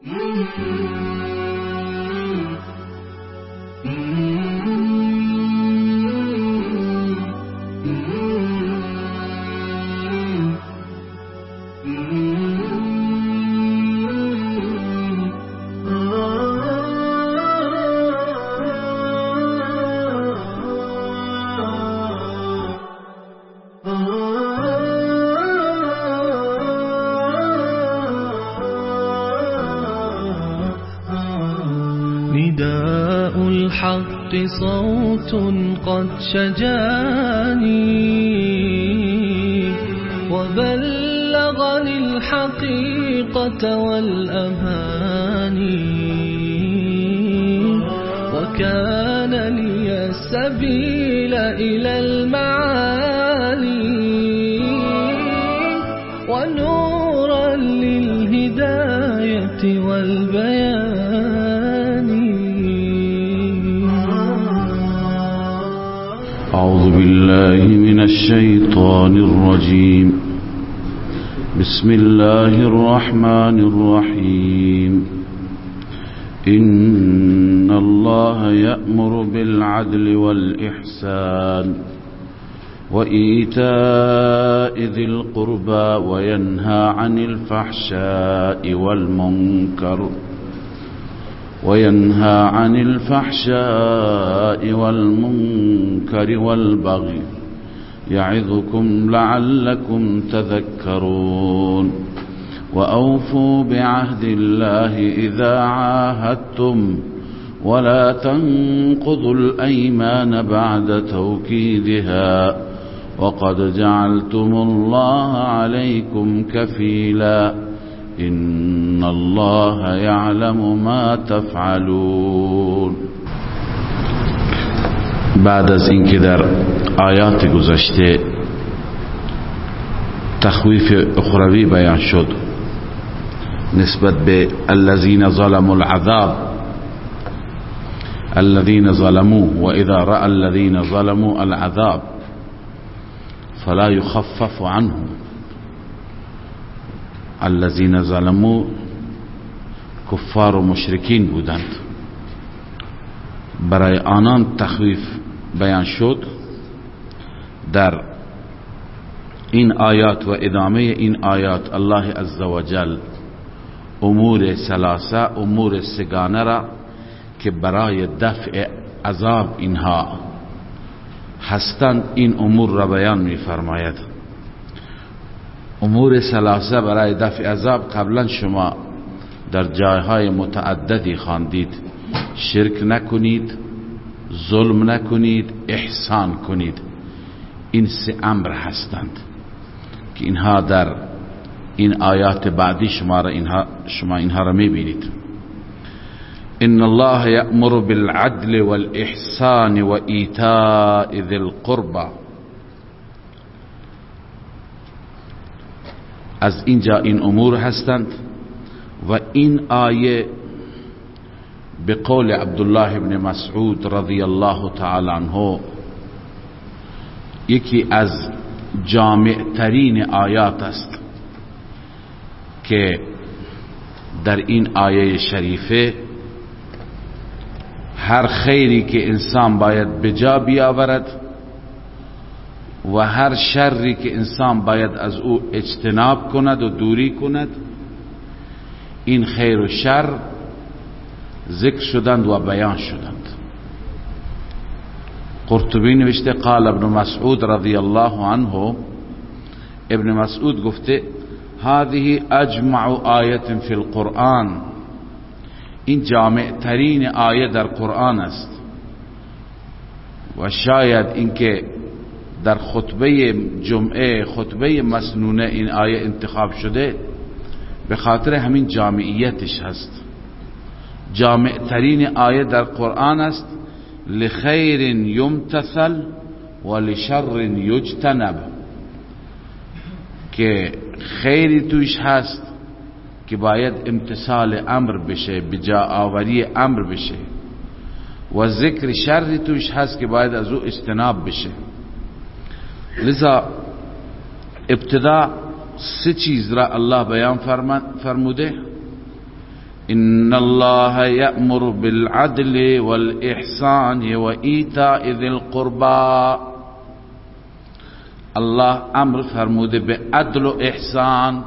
نداء الحق صوت قد شجاني وبلغني الحقيقة والأماني وكان لي السبيل إلى المعالي ونورا للهداية والبيان. أعوذ بالله من الشيطان الرجيم. بسم الله الرحمن الرحيم. إن الله يأمر بالعدل والإحسان وإيتاء ذي القربى وينهى عن الفحشاء والمنكر والبغي يعظكم لعلكم تذكرون. وأوفوا بعهد الله إذا عاهدتم ولا تنقضوا الأيمان بعد توكيدها وقد جعلتم الله عليكم كفيلا إن الله يعلم ما تفعلون. بعد از اینکه در آیات گذشته تخویف اخروی بیان شد نسبت به الذين ظلموا العذاب الذين ظلموا وإذا رأى الذين ظلموا العذاب فلا يخفف عنهم. الذين ظلموا کفار و مشرکین بودند، برای آنان تخویف بیان شد. در این آیات و ادامه این آیات الله عزوجل امور ثلاثه، امور سگانه را که برای دفع عذاب اینها هستند این امور را بیان می فرماید. امور ثلاثه برای دفع عذاب قبلا شما در جایهای متعددی خواندید. شرک نکنید، ظلم نکنید، احسان کنید. این سه امر هستند که اینها در این آیات بعدی شما اینها را میبینید. ان الله یأمر بالعدل والإحسان وإیتاء ذی القربى. از اینجا این امور هستند و این آیه به قول عبدالله ابن مسعود رضی الله تعالی عنه یکی از جامع ترین آیات است که در این آیه شریفه هر خیری که انسان باید به جا بیاورد و هر شری که انسان باید از او اجتناب کند و دوری کند، این خیر و شر ذکر شدند و بیان شدند. قرطبی نوشته قال ابن مسعود رضی الله عنه، ابن مسعود گفته هذه اجمع آیت فی القرآن، این جامع ترین آیه در قرآن است و شاید اینکه در خطبه جمعه، خطبه مسنونه این آیه انتخاب شده به خاطر همین جامعیتش هست. جامع ترین آیه در قرآن است. لخیر یمتثل و لشر یجتنب، که خیری توش هست که باید امتثال امر بشه، بجا آوری امر بشه، و ذکر شر توش هست که باید از او اجتناب بشه. لذا ابتدا سه چیز را الله بیان فرموده ان الله یأمر بالعدل والإحسان و ایتاء ذی القربى. الله امر فرموده به عدل و احسان.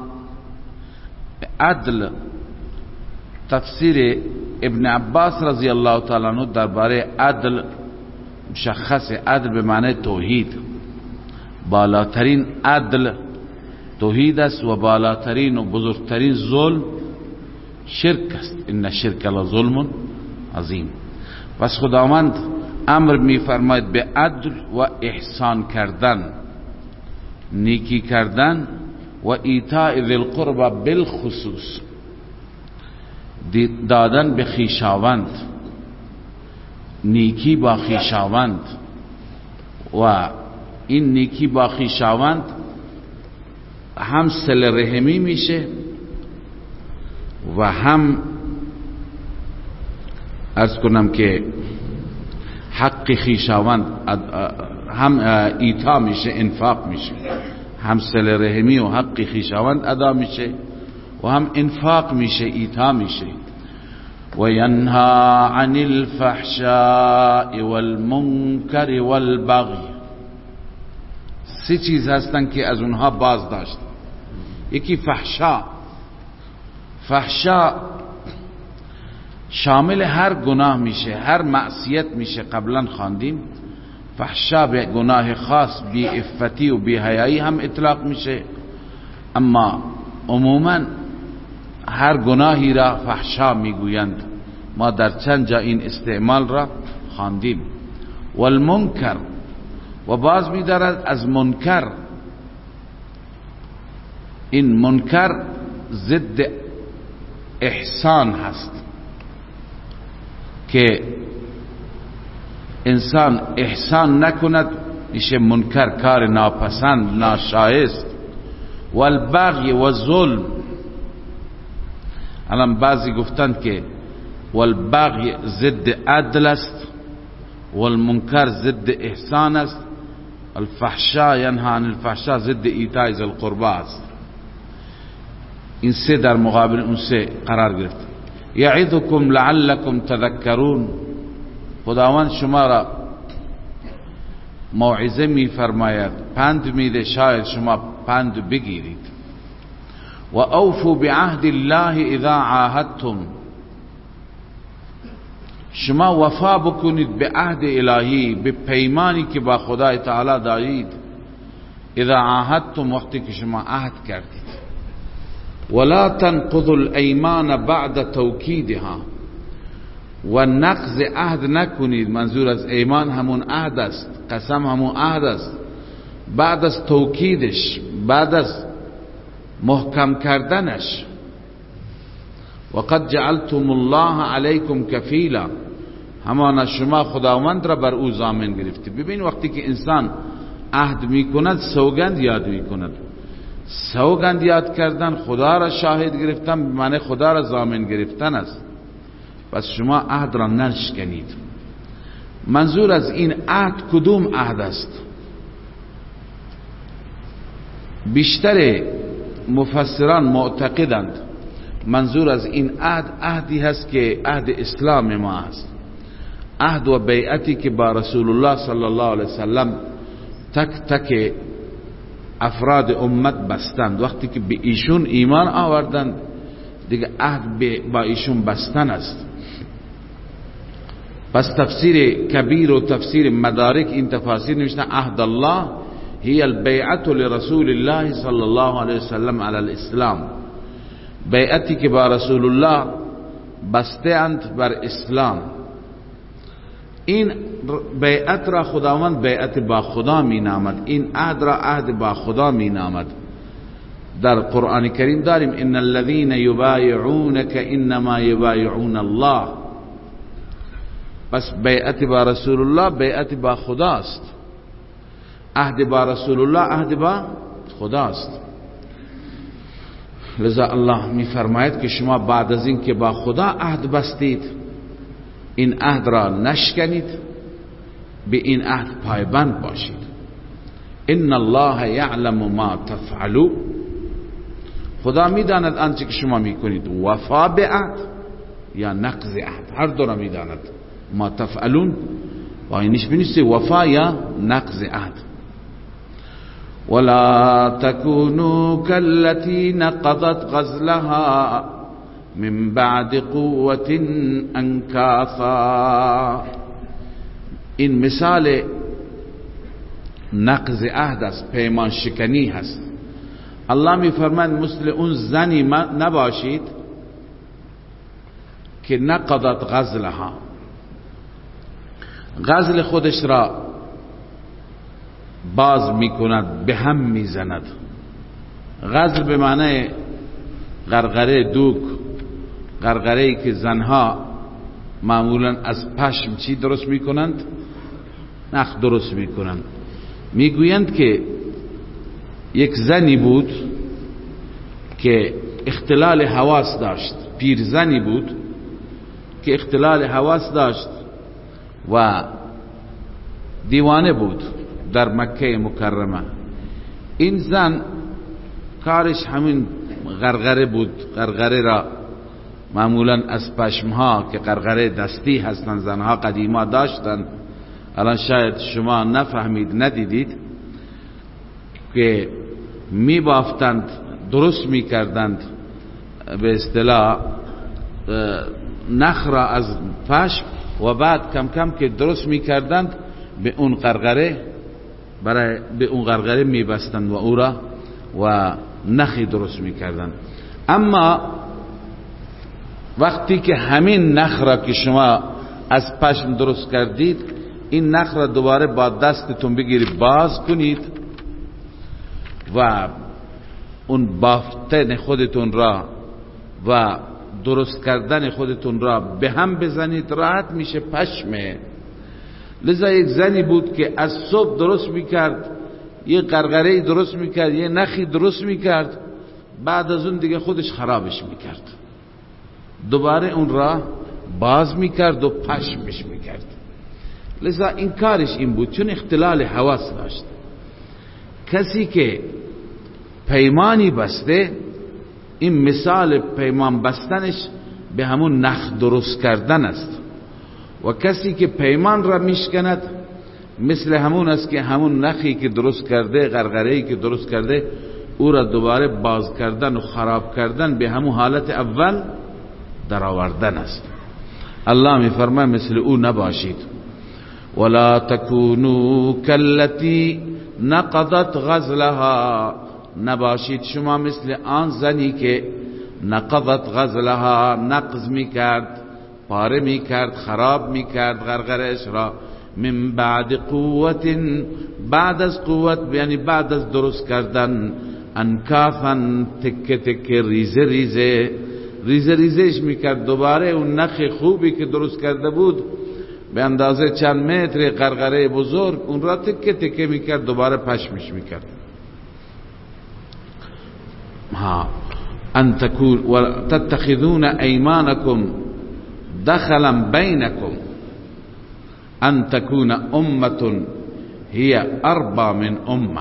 عدل تفسیر ابن عباس رضی الله تعالی عنہ درباره عدل مشخص. عدل به معنی توحید، بالاترین عدل توحید است و بالاترین و بزرگترین ظلم شرک است. ان الشرک لظلم عظیم. پس خداوند امر می فرماید به عدل و احسان کردن، نیکی کردن و ایتاء ذی القربى بالخصوص، دادن به خویشاوند، نیکی با خویشاوند. و این نیکی با خویشاوند هم صله رحمی میشه و هم عرض کنم که حق خویشاوند هم ایتا میشه، انفاق میشه. هم صله رحمی و حق خویشاوند ادا میشه و هم انفاق میشه، ایتا میشه. و ینها عن الفحشاء والمنکر والبغی. سه چیز هستن که از اونها باز داشت. یکی فحشا. فحشا شامل هر گناه میشه، هر معصیت میشه. قبلا خواندیم فحشا به گناه خاص، بی عفتی و بی حیایی هم اطلاق میشه، اما عموما هر گناهی را فحشا میگویند. ما در چند جا این استعمال را خواندیم. والمنکر، و باز می‌دارد از منکر. این منکر ضد احسان هست که انسان احسان نکند میشه منکر، کار ناپسند، ناشایست. والبغی و ظلم. الان بعضی گفتند که والبغی ضد عدل است، والمنکر ضد احسان است، الفحشاء ینهی عن الفحشاء ضد ایتاء ذی القربى است. این سه در مقابل اون سه قرار گرفت. یعظکم لعلکم تذکرون. خداوند شما را موعظه می فرماید، پند میده، شاید شما پند بگیرید. و اوفوا بعهد الله اذا عاهدتم. شما وفا بکنید به عهد الهی، به پیمانی که با خدای تعالی دارید. اذا عاهدتم، وقتی که شما عهد کردید. ولا تنقضوا الایمان بعد توکیدها. و نقض عهد نکنید. منظور از ایمان همون عهد است، قسم همون عهد است. بعد از توکیدش، بعد از محکم کردنش. وقد جعلتم الله علیکم کفیلا. همانا شما خداوند را بر او ضامن گرفتید. ببین وقتی که انسان عهد میکند سوگند یاد میکند. سوگند یاد کردن، خدا را شاهد گرفتن، به معنی خدا را ضامن گرفتن است. پس شما عهد را نشکنید. منظور از این عهد کدوم عهد است؟ بیشتر مفسران معتقدند منظور از این عهد عهدی هست که عهد اسلام ما است. عهد و بیعتی که با رسول الله صلی الله علیه وسلم تک تک افراد امت بستند. وقتی که به ایشون ایمان آوردند دیگه عهد با ایشون بستن است. پس تفسیر کبیر و تفسیر مدارک این تفاسیر نوشتن عهد الله هی البیعت لرسول الله صلی الله علیه وسلم علی الاسلام. بیعتی که با رسول الله بسته اند بر اسلام. این بیعت را خداوند بیعت با خدا می نامد. این عهد را عهد با خدا می نامد. در قرآن کریم داریم ان الذين یبایعونک انما یبایعون الله. پس بیعت با رسول الله بیعت با خداست. عهد با رسول الله عهد با خداست. لذا الله می فرماید که شما بعد از این که با خدا عهد بستید این عهد را نشکنید، به این عهد پایبند باشید. ان الله یعلم ما تفعلون. خدا میداند آنچه که شما میکنید. وفا به عهد یا نقض عهد، هر دو را میداند. ما تفعلون و اینش بنویسه وفا یا نقض عهد. ولا تكونوا كالتي نقضت غزلها من بعد قوة انکاثا. این مثال نقض عهد است، پیمان شکنی هست. الله می فرماید مثل اون زنی نباشید که نقضت غزلها، غزل خودش را باز می کند، به هم می زند. غزل به معنی غرغره دوک، غرغره‌ای که زنها معمولا از پشم چی درست می کنند؟ نخ درست می کنند. می گویند که یک زنی بود که اختلال حواس داشت، پیرزنی بود که اختلال حواس داشت و دیوانه بود در مکه مکرمه. این زن کارش همین غرغره بود. غرغره را معمولا از پشمها که غرغره دستی هستند، زنها قدیما داشتند، الان شاید شما نفهمید ندیدید، که می بافتند، درست می کردند به اصطلاح نخ را از پشم و بعد کم کم که درست می کردند به اون غرغره، برای به اون غرغره می بستند و او را و نخی درست می کردند. اما وقتی که همین نخ را که شما از پشم درست کردید، این نخ را دوباره با دستتون بگیرید باز کنید و اون بافتن خودتون را و درست کردن خودتون را به هم بزنید، راحت میشه پشمه. لذا یک زنی بود که از صبح درست میکرد، یه غرغره درست میکرد، یه نخی درست میکرد، بعد از اون دیگه خودش خرابش میکرد، دوباره اون را باز میکرد و پشمش میکرد. لذا این کارش این بود، چون اختلال حواس داشت. کسی که پیمانی بسته، این مثال پیمان بستنش به همون نخ درست کردن است، و کسی که پیمان را میشکند مثل همون است که همون نخی که درست کرده، غرغره‌ای که درست کرده، او را دوباره باز کردن و خراب کردن، به همون حالت اول در آوردن است. الله می فرماید مثل او نباشید. ولا تکونوا کالتی نقضت غزلها، نباشید شما مثل آن زنی که نقضت غزلها، نقض می کرد، پاره می کرد، خراب می کرد غرغرش را، من بعد قوت، بعد از قوت یعنی بعد از درست کردن، انکافا تکه تکه، ریزه ریزه، ریزه ریزش میکرد. دوباره اون نخ خوبی که درست کرده بود به اندازه چند متر غرغره بزرگ، اون را تکه تکه میکرد، دوباره پشمش میکرد. ان تکون و تتخذون ایمانکم دخلا بینکم ان تکون امه هی اربا من امه.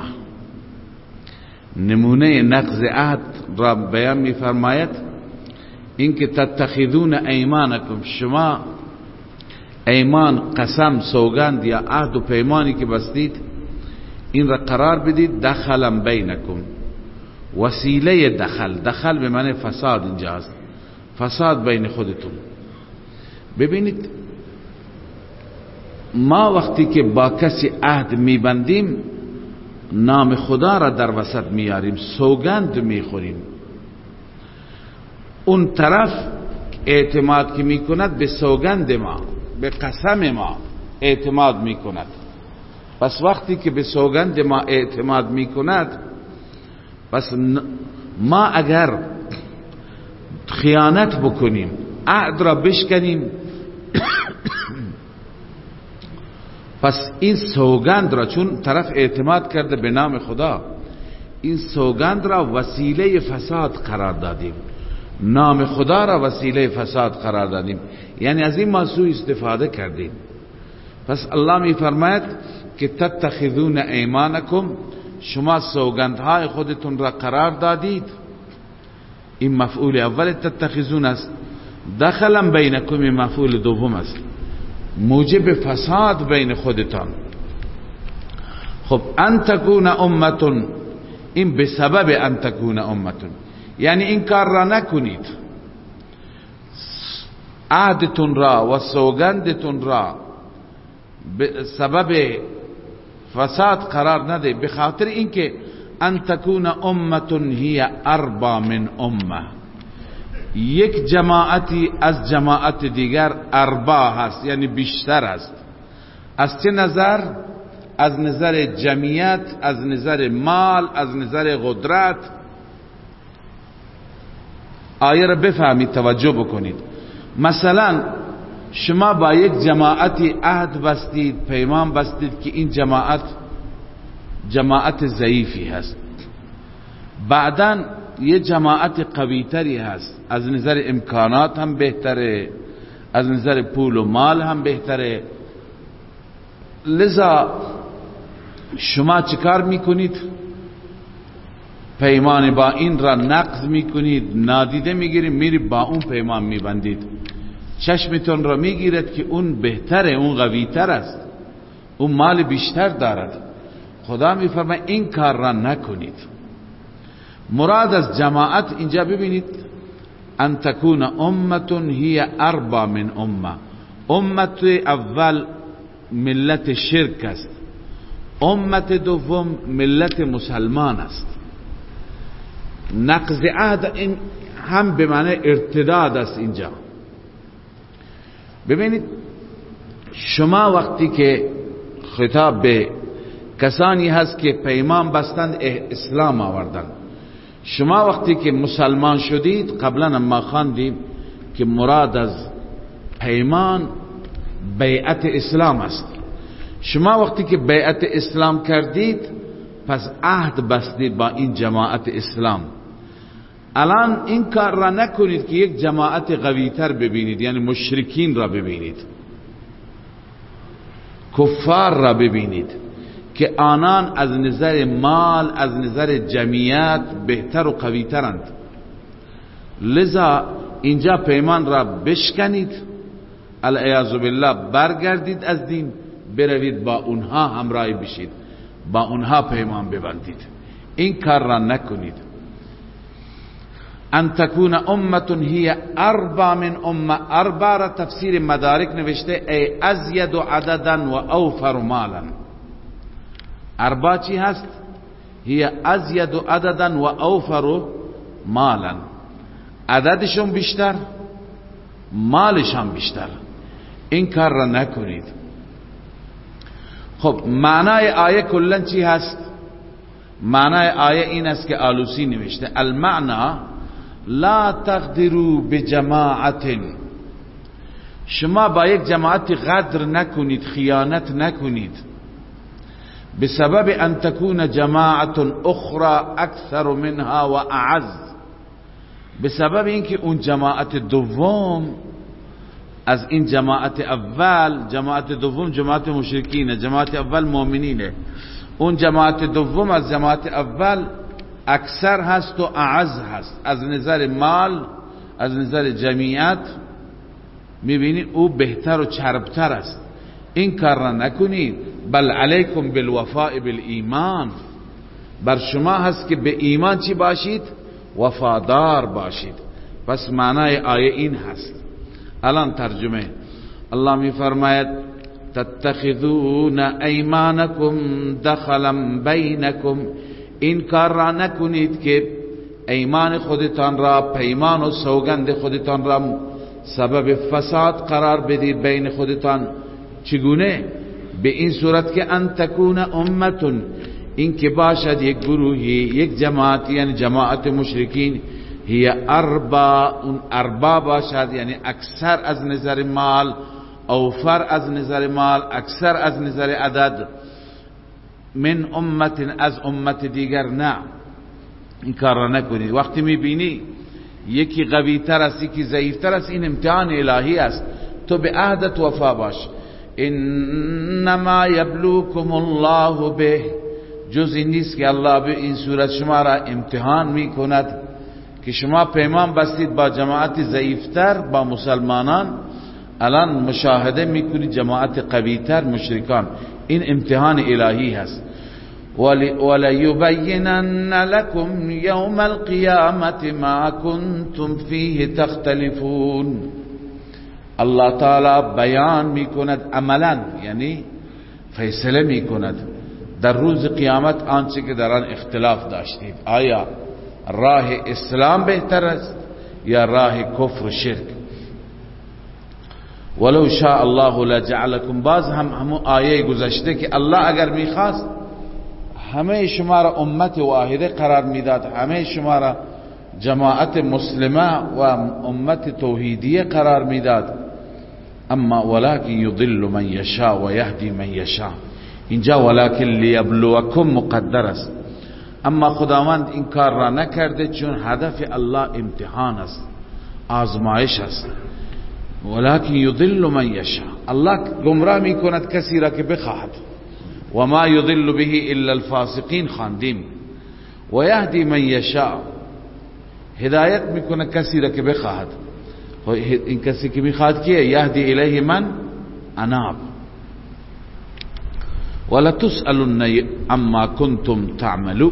نمونه نقض عهد را بیان میفرماید، اینکه تتخذون ایمانکم، شما ایمان، قسم، سوگند یا عهد و پیمانی که بستید، این را قرار بدید دخلا بینکم، وسیله دخل. دخل به معنی فساد اینجا است، فساد بین خودتون. ببینید ما وقتی که با کسی عهد میبندیم، نام خدا را در وسط میاریم، سوگند میخوریم. اون طرف اعتماد که میکند به سوگند ما، به قسم ما اعتماد میکند. پس وقتی که به سوگند ما اعتماد میکند، پس ما اگر خیانت بکنیم، عهد را بشکنیم، پس این سوگند را، چون طرف اعتماد کرده به نام خدا، این سوگند را وسیله فساد قرار دادیم، نام خدا را وسیله فساد قرار دادیم، یعنی از این ما سوء استفاده کردیم. پس الله می فرماید که تتخذون ایمانکم، شما سوگندهای خودتون را قرار دادید. این مفعول اول تتخذون است. دخلا بینکم مفعول دوم است، موجب فساد بین خودتان. خب ان تکون امتون، این به سبب ان تکون امتون، یعنی این کار را نکنید، عهدتون را و سوگندتون را به سبب فساد قرار نده، به خاطر اینکه ان تکون امتون هی اربا من امه، یک جماعتی از جماعت دیگر اربا هست، یعنی بیشتر است. از چه نظر؟ از نظر جمعیت، از نظر مال، از نظر قدرت. آیه را بفهمید، توجه بکنید. مثلا شما با یک جماعتی عهد بستید، پیمان بستید که این جماعت ضعیفی هست، بعداً یه جماعت قویتری هست، از نظر امکانات هم بهتره، از نظر پول و مال هم بهتره، لذا شما چیکار میکنید؟ پیمان با این را نقض میکنید، نادیده میگیرید، میرید با اون پیمان میبندید، چشمتون را میگیرد که اون بهتره، اون قویتر است، اون مال بیشتر دارد. خدا میفرماید این کار را نکنید. مراد از جماعت اینجا ببینید، ان تکون امتون هی اربا من امه. امت اول ملت شرک است، امت دوم ملت مسلمان است. نقض عهد این هم به معنی ارتداد است. اینجا ببینید، شما وقتی که خطاب به کسانی هست که پیمان بستند، اسلام آوردند، شما وقتی که مسلمان شدید، قبلا ما خواندیم که مراد از پیمان بیعت اسلام است. شما وقتی که بیعت اسلام کردید، پس عهد بستید با این جماعت اسلام. الان این کار را نکنید که یک جماعت قویتر ببینید، یعنی مشرکین را ببینید، کفار را ببینید که آنان از نظر مال، از نظر جمعیت بهتر و قویترند. لذا اینجا پیمان را بشکنید، العیاذ بالله برگردید از دین، بروید با اونها همراهی بشید، با اونها پیمان ببندید. این کار را نکنید. ان تکون امتون هی اربا من امه. اربا را تفسیر مدارک نوشته ای ازید عددا و اوفر مالا. اربا چی هست؟ هی ازید عددا و اوفر مالا، عددشون بیشتر، مالشان بیشتر. این کار را نکنید. خب معنای آیه کلن چی هست؟ معنای آیه این است که آلوسی نوشته المعنی لا تغدروا بجماعت، شما با یک جماعت غدر نکنید، خیانت نکنید، بسبب ان تكون جماعت اخرى اکثر منها و اعز، بسبب اینکه اون جماعت دوم از این جماعت اول، جماعت دوم جماعت مشرکینه، جماعت اول مؤمنینه، اون جماعت دوم از جماعت اول اکثر هست و اعز هست، از نظر مال، از نظر جمعیت میبینید او بهتر و چربتر است. این کار را نکنید. بل علیکم بالوفاء بالایمان، بر شما هست که به ایمان چی باشید؟ وفادار باشید. پس معنای آیه این هست. الان ترجمه. الله می فرماید تتخذون ایمانکم دخلا بینکم، این کار را نکنید که ایمان خودتان را، پیمان و سوگند خودتان را سبب فساد قرار بدید بین خودتان. چگونه؟ به این صورت که ان تکون امتون، این که باشد یک گروهی، یک جماعت، یعنی جماعت مشرکین، هی اربا، اون اربا باشد، یعنی اکثر از نظر مال، اوفر از نظر مال، اکثر از نظر عدد، من امت، از امت دیگر. نه، این کار را نکنید. وقتی میبینی یکی قوی تر است، یکی ضعیف تر است، این امتحان الهی است، تو به عهدت وفا باش. انما یبلوکم الله به، جز این نیست که الله به این صورت شما را امتحان میکند که شما پیمان بستید با جماعت ضعیفتر با مسلمانان، الان مشاهده میکنید جماعت قویتر مشرکان. این امتحان الهی هست. وَلَيُبَيِّنَنَّ لَكُمْ يَوْمَ الْقِيَامَةِ مَا كُنْتُمْ فِيهِ تَخْتَلِفُونَ. الله تعالی بیان میکند عملا، یعنی فیصله میکند در روز قیامت آنچه که در آن اختلاف داشتید، آیا راه اسلام بهتر است یا راه کفر و شرک. ولو شاء الله لجعلكم، باز همون آیه گذشته که الله اگر میخواست همه شما را امت واحده قرار میداد، همه شما را جماعت مسلمه و امت توحیدیه قرار میداد. اما ولكن يضل من يشاء و يهدي من يشاء. اینجا ولكن ليبلوكم مقدر است، اما خداوند این کار را نکرده چون هدف الله امتحان است، آزمایش است. ولكن يضل من يشاء، الله گمراه میکند کسی را که بخواهد. و ما يضل به الا الفاسقین خواندیم. و يهدي من يشاء، هدایت میکنه کسی را که بخواهد. این کسی که میخواد کیه؟ یهدی الیه من اناب. ولا تسألن عما کنتم تعملون.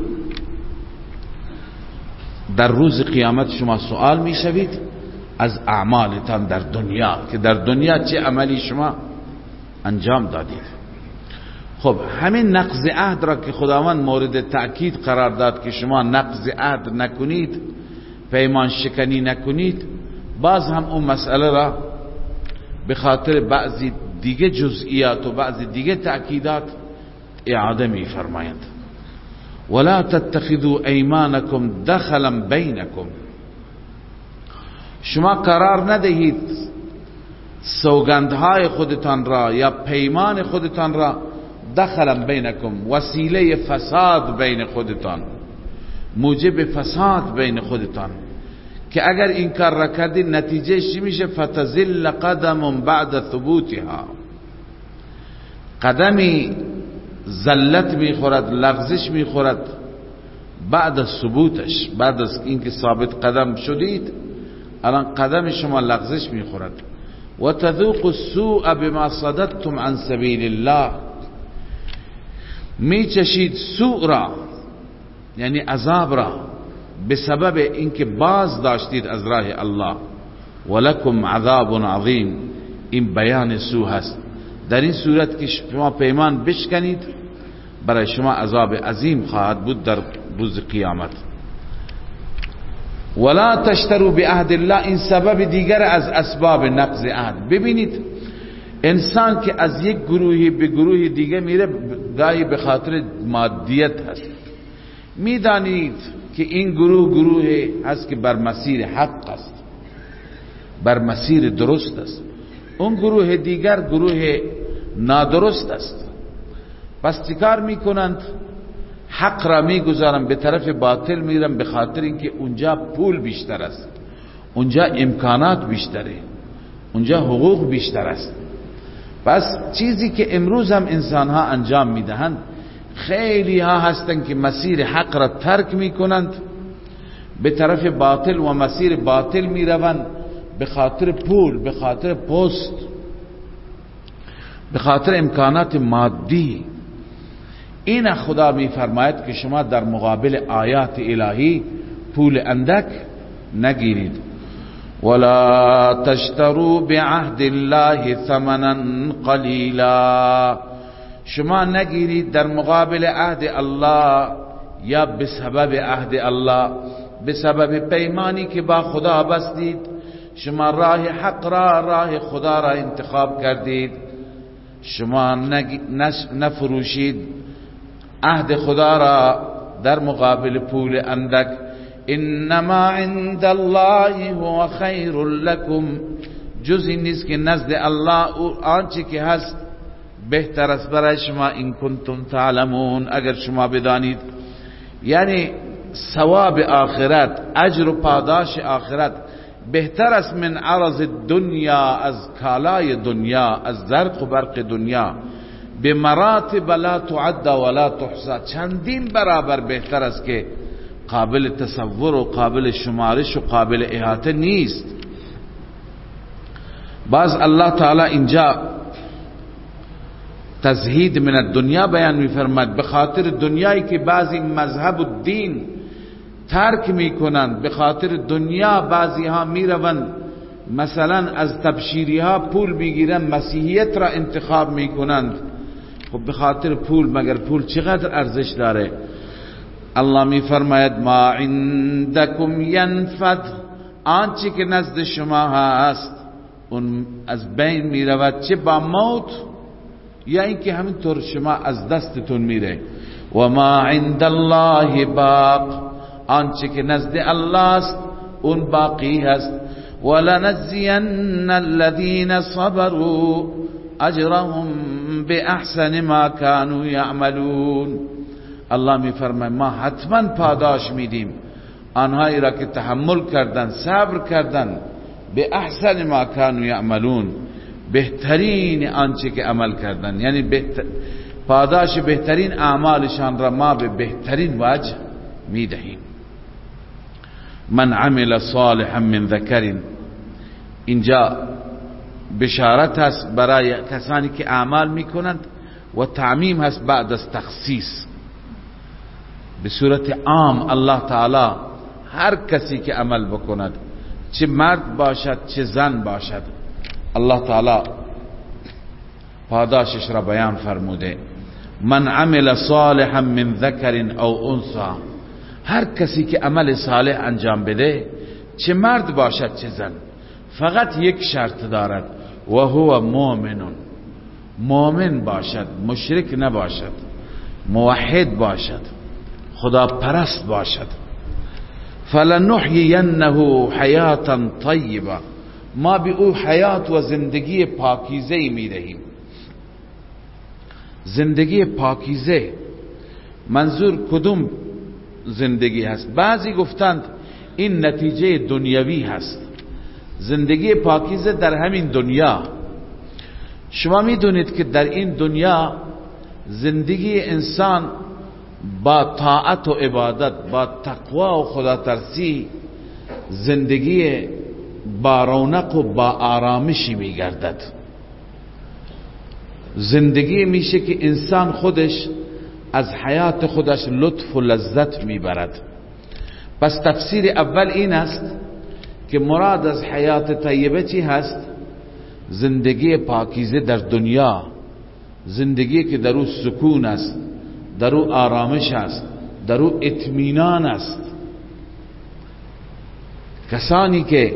در روز قیامت شما سوال میشوید از اعمالتان در دنیا، که در دنیا چه عملی شما انجام دادید. خب همین نقض عهد را که خداوند مورد تأکید قرار داد که شما نقض عهد نکنید، پیمان شکنی نکنید، باز هم اون مسئله را به خاطر بعضی دیگه جزئیات و بعضی دیگه تأکیدات اعاده می فرمایند. ولا تتخذوا ایمانکم دخلا بینکم، شما قرار ندهید سوگندهای خودتان را یا پیمان خودتان را دخلا بینکم، وسیله فساد بین خودتان، موجب فساد بین خودتان، که اگر این کار را کردید نتیجه چی میشه؟ فتزل قدم بعد ثبوتها، قدمی زلت میخورد، لغزش میخورد بعد از ثبوتش، بعد از اینکه ثابت قدم شدید الان قدم شما لغزش میخورد. و تذوق السوء بما صددتم عن سبیل الله، میچشید سوء را یعنی عذاب را به سبب اینکه باز داشتید از راه الله. ولکم عذاب عظیم، این بیان سوء هست. در این صورت که شما پیمان بشکنید برای شما عذاب عظیم خواهد بود در روز قیامت. ولا تشتروا بعهد الله، این سبب دیگر از اسباب نقض عهد. ببینید انسان که از یک گروهی به گروه دیگه میره گاهی به خاطر مادیت هست. میدانید که این گروه هست که بر مسیر حق است، بر مسیر درست است، اون گروه دیگر گروه نادرست است. پس چیکار میکنند؟ حق را میگذارن به طرف باطل میرن، به خاطر اینکه اونجا پول بیشتر است، اونجا امکانات بیشتره، اونجا حقوق بیشتر است. پس چیزی که امروز هم انسان ها انجام میدهند، خیلی ها هستند که مسیر حق را ترک میکنند، به طرف باطل و مسیر باطل میروند، به خاطر پول، به خاطر پست، به خاطر امکانات مادی. این خدا میفرماید که شما در مقابل آیات الهی پول اندک نگیرید. ولا تشتروا بعهد الله ثمنا قلیلا، شما نگیرید در مقابل عهد الله یا به سبب عهد الله، به سبب پیمانی که با خدا بستید، شما راه حق را، راه خدا را انتخاب کردید، شما نفروشید عهد خدا را در مقابل پول اندک. انما عند الله هو خیر لكم، جز این نیست که نزد الله آنچه که هست بهتر است برای شما. این کنتم تعلمون، اگر شما بدانید. یعنی ثواب آخرت، اجر و پاداش آخرت بهتر است من عرض دنیا، از کالای دنیا، از زرق و برق دنیا، به مراتب لا تعد ولا تحصى، چندین برابر بهتر است که قابل تصور و قابل شمارش و قابل احاطه نیست. باز الله تعالی اینجا تزهید من الدنیا بیان می‌فرماید، به خاطر دنیایی که بعضی مذهب و دین ترک میکنند، به خاطر دنیا بعضی ها میروند مثلا از تبشیری ها پول میگیرن مسیحیت را انتخاب میکنند. خب به خاطر پول، مگر پول چقدر ارزش داره؟ الله میفرماید ما عندکم ینفد، آنچه که نزد شما هست اون از بین میرود، چه با موت یا اینکه همینطور شما از دستتون میره. و ما عند الله باق، آنچه که نزد الله است اون باقی هست. ولنجزین الذین صبروا اجرهم باحسن ما كانوا یعملون. الله میفرماید ما حتما پاداش میدیم آنهایی را که تحمل کردن، صبر کردن، به احسن ما كانوا یعملون، بهترین آنچه که عمل کردن، یعنی پاداش بهترین اعمالشان را ما به بهترین وجه میدهیم. من عمل صالحا من ذکر، اینجا بشارت هست برای کسانی که اعمال میکنند و تعمیم هست بعد از تخصیص. به صورت عام الله تعالی هر کسی که عمل بکند، چه مرد باشد چه زن باشد، الله تعالی پاداشش را بیان فرموده. من عمل صالحا من ذکر او انثى، هر کسی که عمل صالح انجام بده، چه مرد باشد چه زن، فقط یک شرط دارد، و هو مؤمن، مؤمن باشد، مشرک نباشد، موحد باشد، خدا پرست باشد. فلنحیینه حیاتا طیبه، ما به او حیات و زندگی پاکیزه میدهیم. زندگی پاکیزه منظور کدوم زندگی هست؟ بعضی گفتند این نتیجه دنیوی هست. زندگی پاکیزه در همین دنیا. شما میدونید که در این دنیا زندگی انسان با طاعت و عبادت، با تقوا و خدا ترسی، زندگی با رونق و با آرامشی میگردد. زندگی میشه که انسان خودش از حیات خودش لطف و لذت میبرد. پس تفسیر اول این است که مراد از حیات طیبه چی هست؟ زندگی پاکیزه در دنیا، زندگی که در او سکون است، در او آرامش است، در او اطمینان است. کسانی که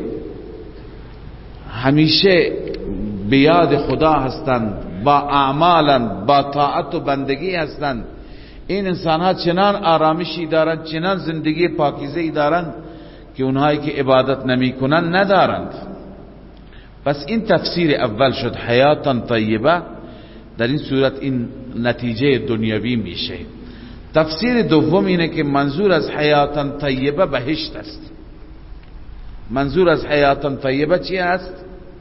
همیشه به یاد خدا هستند، با اعمالند، با طاعت و بندگی هستند، این انسانها چنان آرامشی دارند، چنان زندگی پاکیزه‌ای دارند که اونهایی که عبادت نمی کنند ندارند. پس این تفسیر اول شد، حیاتا طیبه. در این صورت این نتیجه دنیوی میشه. تفسیر دوم اینه که منظور از حیاتا طیبه بهشت است. منظور از حیاتا طیبه چی است؟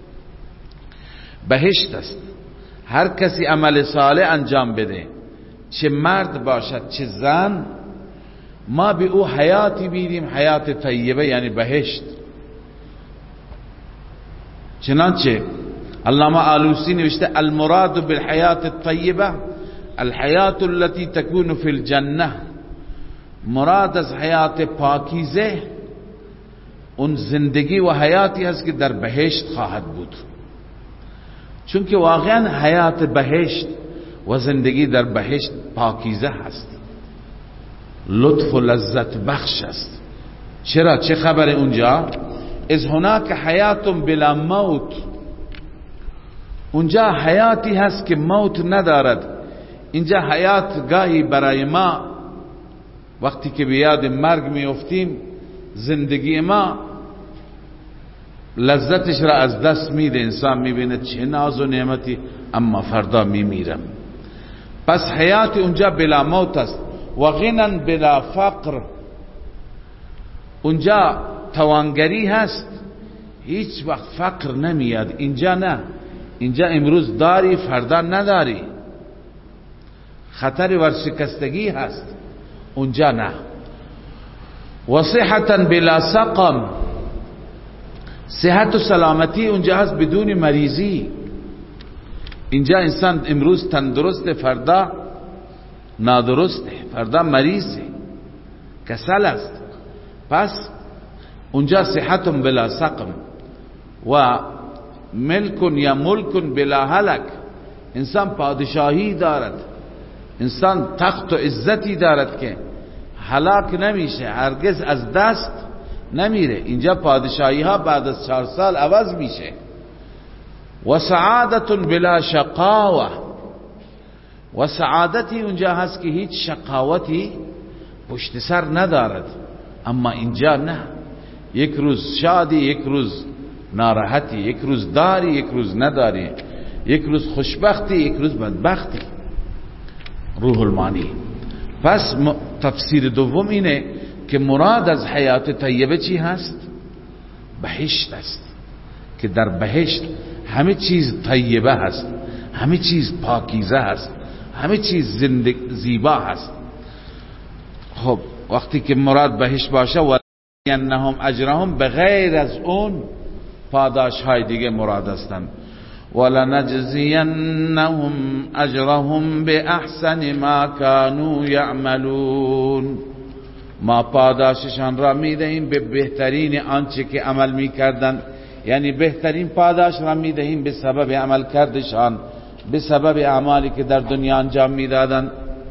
بهشت است. هر کسی عمل صالح انجام بده، چه مرد باشد چه زن، ما به او حیاتی میدیم، حیات طیبه یعنی بهشت. چنانچه علامه آلوسی نوشته المراد بالحیات الطیبه الحیات التي تكون في الجنه، مراد از حیات پاکیزه اون زندگی و حیاتی هست که در بهشت خواهد بود. چون که واقعا حیات بهشت و زندگی در بهشت پاکیزه هست، لطف و لذت بخش است. چرا؟ چه خبر اونجا؟ از هناک حیات بلا موت، اونجا حیاتی هست که موت ندارد. اینجا حیات گاهی برای ما وقتی که به یاد مرگ میافتیم، زندگی ما لذتش را از دست میده. انسان میبینه چه ناز و نعمتی، اما فردا میمیرم. پس حیات اونجا بلا موت است. و غنى بلا فقر، اونجا توانگری هست، هیچ وقت فقر نمیاد. اینجا نه، اینجا امروز داری فردا نداری، خطر ورشکستگی هست. اونجا نه. و صحتا بلا سقم، صحت و سلامتی اونجا هست بدون مریضی. اینجا انسان امروز تندرسته، فردا نادرسته، فردا مریضه، کسل است. پس اونجا صحت بلا سقم و ملک یا ملک بلا هلک، انسان پادشاهی دارد، انسان تخت و عزتی دارد که هلاک نمیشه، هرگز از دست نمیره. اینجا پادشاهی ها بعد از 4 سال عوض میشه. و سعادت بلا شقاوه، و سعادتی اونجا هست که هیچ شقاوتی پشت سر ندارد. اما اینجا نه، یک روز شادی، یک روز ناراحتی، یک روز داری، یک روز نداری، یک روز خوشبختی، یک روز بدبختی. روح المانی. پس تفسیر دوم اینه که مراد از حیات طیبه چی هست؟ بهشت است، که در بهشت همه چیز طیبه هست، همه چیز پاکیزه هست، همه چیز زیبا هست. خب وقتی که مراد بهشت باشه و انهم اجرهم، بغیر از اون پاداش های دیگه مراد هستند. ولنجزینهم اجرهم باحسن ما كانوا یعملون، ما پاداششان را میدهیم به بهترین آنچه که عمل میکردند، یعنی بهترین پاداش را میدهیم به سبب عمل کردشان، به سبب اعمالی که در دنیا انجام میدادند.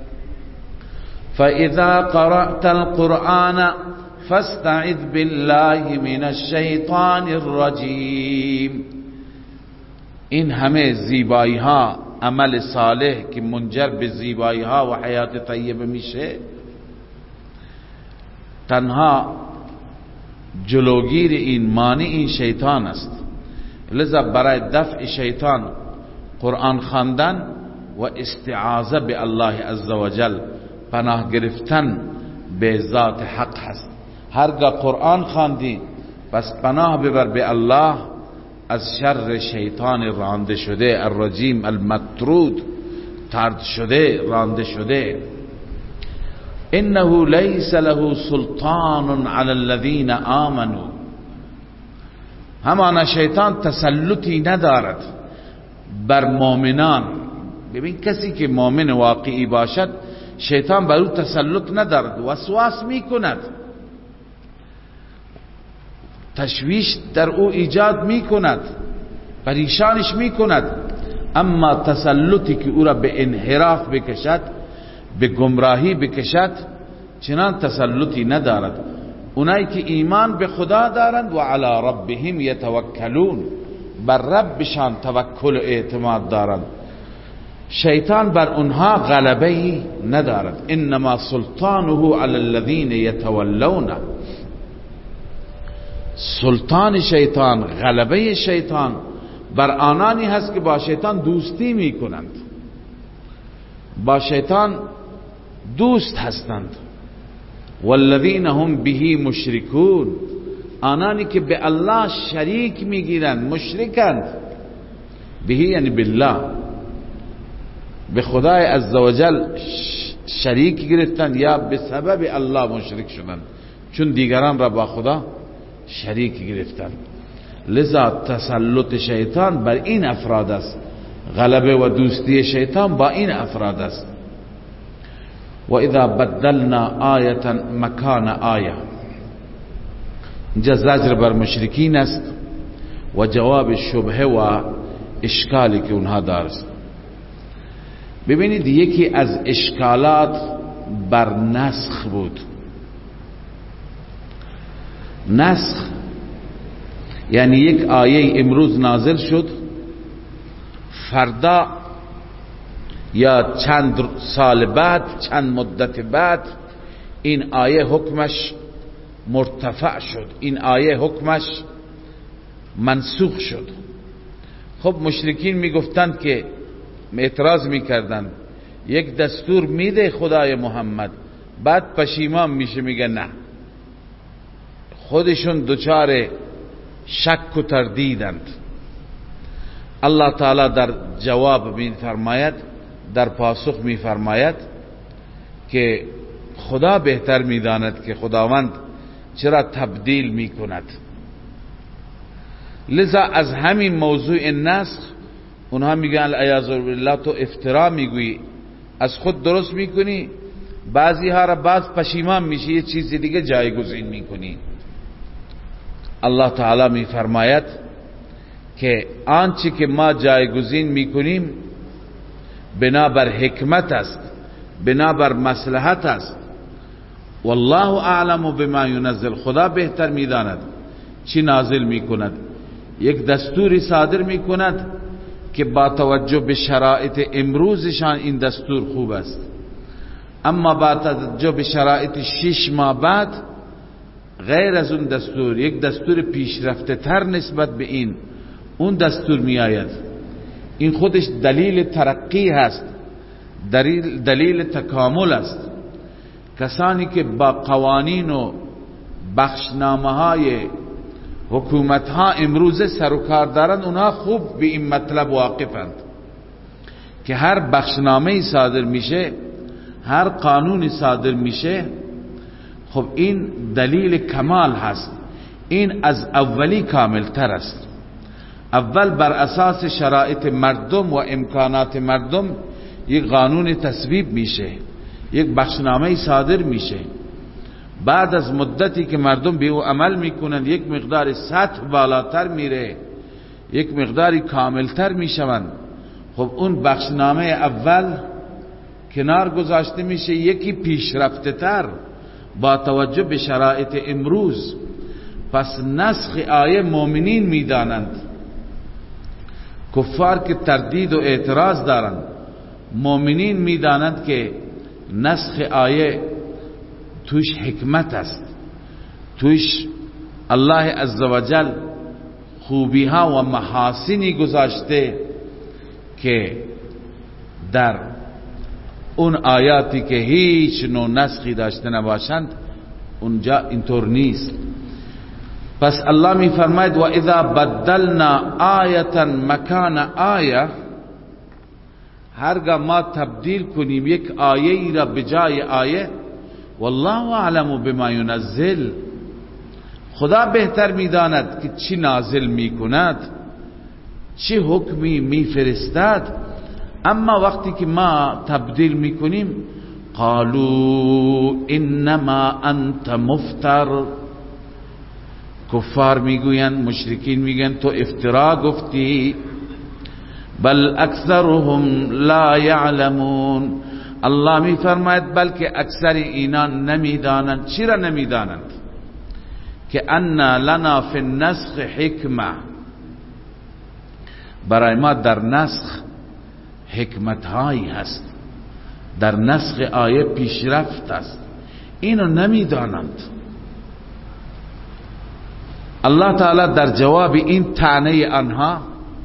فاذا قرأت القرآن فاستعذ بالله من الشیطان الرجیم. این همه زیبایی ها، عمل صالح که منجر به زیبایی ها و حیات طیبه میشه، تنها جلوگیر این، مانع این شیطان است. لذا برای دفع شیطان قرآن خواندن و استعاذه به الله عزوجل، پناه گرفتن به ذات حق هست. هرگاه قرآن خواندی پس پناه ببر به الله از شر شیطان رانده شده، الرجیم المطرود، طرد شده، رانده شده. انه لیس له سلطان علی الذین آمنوا، همانا شیطان تسلطی ندارد بر مؤمنان. ببین کسی که مؤمن واقعی باشد شیطان بر او تسلط ندارد، وسواس میکند، تشویش در او ایجاد میکند، پریشانش میکند. اما تسلطی که او را به انحراف بکشد، به گمراهی بکشد، چنان تسلطی ندارد. اونایی که ایمان به خدا دارند و علی ربهم یتوکلون، بر ربشان توکل و اعتماد دارند، شیطان بر اونها غلبه ندارد. انما سلطانه علی الذین یتولون، سلطان شیطان، غلبه شیطان بر آنانی هست که با شیطان دوستی می کنند، با شیطان دوست هستند. والذین هم به مشرکون، آنانی که به الله شریک می گیرند، مشرکند. به یعنی بالله، به خدای عزوجل شریک گرفتند یا به سبب الله مشرک شدند، چون دیگران را با خدا شریک گرفتند. لذا تسلط شیطان بر این افراد است، غلبه و دوستی شیطان با این افراد است. و اذا بدلنا آیه مکان آیه، اینجا زجر بر مشرکین است و جواب شبهه و اشکالی که اونها دارند. ببینید یکی از اشکالات بر نسخ بود. نسخ یعنی یک آیه امروز نازل شد، فردا یا چند سال بعد، چند مدت بعد این آیه حکمش مرتفع شد، این آیه حکمش منسوخ شد. خب مشرکین میگفتند که اعتراض میکردند یک دستور میده خدای محمد، بعد پشیمان میشه، میگه نه. خودشون دچار شک و تردیدند. الله تعالی در جواب میفرماید، در پاسخ میفرماید که خدا بهتر میداند که خداوند چرا تبدیل می کند. لذا از همین موضوع نسخ اونها میگن العیاذ بالله تو افترا میگویی، از خود درست میکنی، بعضی ها را بعد پشیمان میشی یه چیز دیگه جایگزین میکنی. الله تعالی میفرماید که آنچه که ما جایگزین میکنیم بنابر حکمت است، بنابر مصلحت است. والله اعلم بما ينزل، خدا بهتر میداند چی نازل میکند. یک دستوری صادر میکند که با توجه به شرایط امروزشان این دستور خوب است، اما با توجه به شرایط 6 ماه بعد غیر از اون دستور یک دستور پیشرفته تر نسبت به این اون دستور می آید. این خودش دلیل ترقی هست، دلیل تکامل است. کسانی که با قوانین و بخشنامه های حکومت ها امروزه سر و کار دارند، اونها خوب به این مطلب واقفند که هر بخشنامه صادر میشه، هر قانونی صادر میشه، خب این دلیل کمال هست. این از اولی کامل تر است. اول بر اساس شرایط مردم و امکانات مردم یک قانون تصویب میشه، یک بخشنامه صادر میشه. بعد از مدتی که مردم به او عمل میکنند یک مقدار سطح بالاتر میره، یک مقداری کاملتر میشوند. خب اون بخشنامه اول کنار گذاشته میشه، یکی پیشرفته تر با توجه به شرایط امروز. پس نسخ آیه مؤمنین میدانند، کفار که تردید و اعتراض دارند مؤمنین میدانند که نسخ آیه توش حکمت است، توش الله عزوجل خوبی ها و محاسنی گذاشته که در اون آیاتی که هیچ نوع نسخی داشته نباشند اونجا اینطور نیست. پس الله می فرماید و اذا بدلنا آیتا مکان آیه، هرگاه ما تبدیل کنیم یک آیه ای را به جای آیه، والله اعلم بما ينزل، خدا بهتر میداند که چی نازل میکند، چی حکمی میفرستد. اما وقتی که ما تبدیل میکنیم قالوا انما انت مفتر، کفار میگویند، مشرکین میگویند تو افترا گفتی. بل اکثرهم لا یعلمون، الله میفرماید بلکه اکثر اینان نمیدانند. چرا نمیدانند؟ که ان لنا فی النسخ حکمه، برای ما در نسخ حکمت هایی هست، در نسخ آیه پیشرفت است. اینو نمیدانند. الله تعالی در جواب این طعنه آنها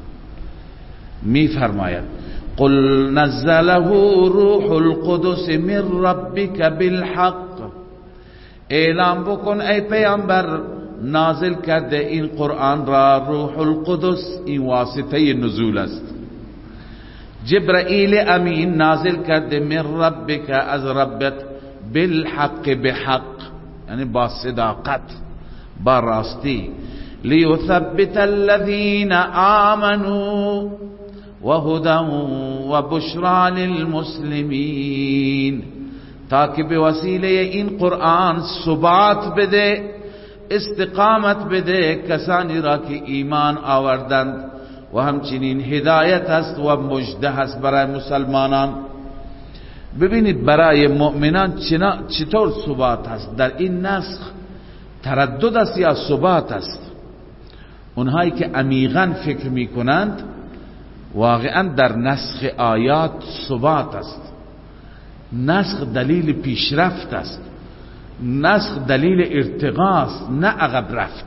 میفرماید قل نزله روح القدس من ربک بالحق، اعلام بکن ای پیامبر نازل کرده این قرآن را روح القدس، این واسطه نزول است. جبرائیل امین نازل کرده من ربک، از ربت، بالحق، بحق یعنی با صداقت، با راستی. لیثبت الذین آمنوا وهدى وبشرى للمسلمین، تاکہ به وسیله این قرآن ثبات بده، استقامت بده کسانی را که ایمان آوردند و همچنین هدایت است و مژده است برای مسلمانان. ببینید برای مؤمنان چطور ثبات است در این نسخ، تردد است یا ثبات است؟ اونهایی که عمیقاً فکر می کنند واقعاً در نسخ آیات ثبات است. نسخ دلیل پیشرفت است، نسخ دلیل ارتقا است، نه عقب رفت.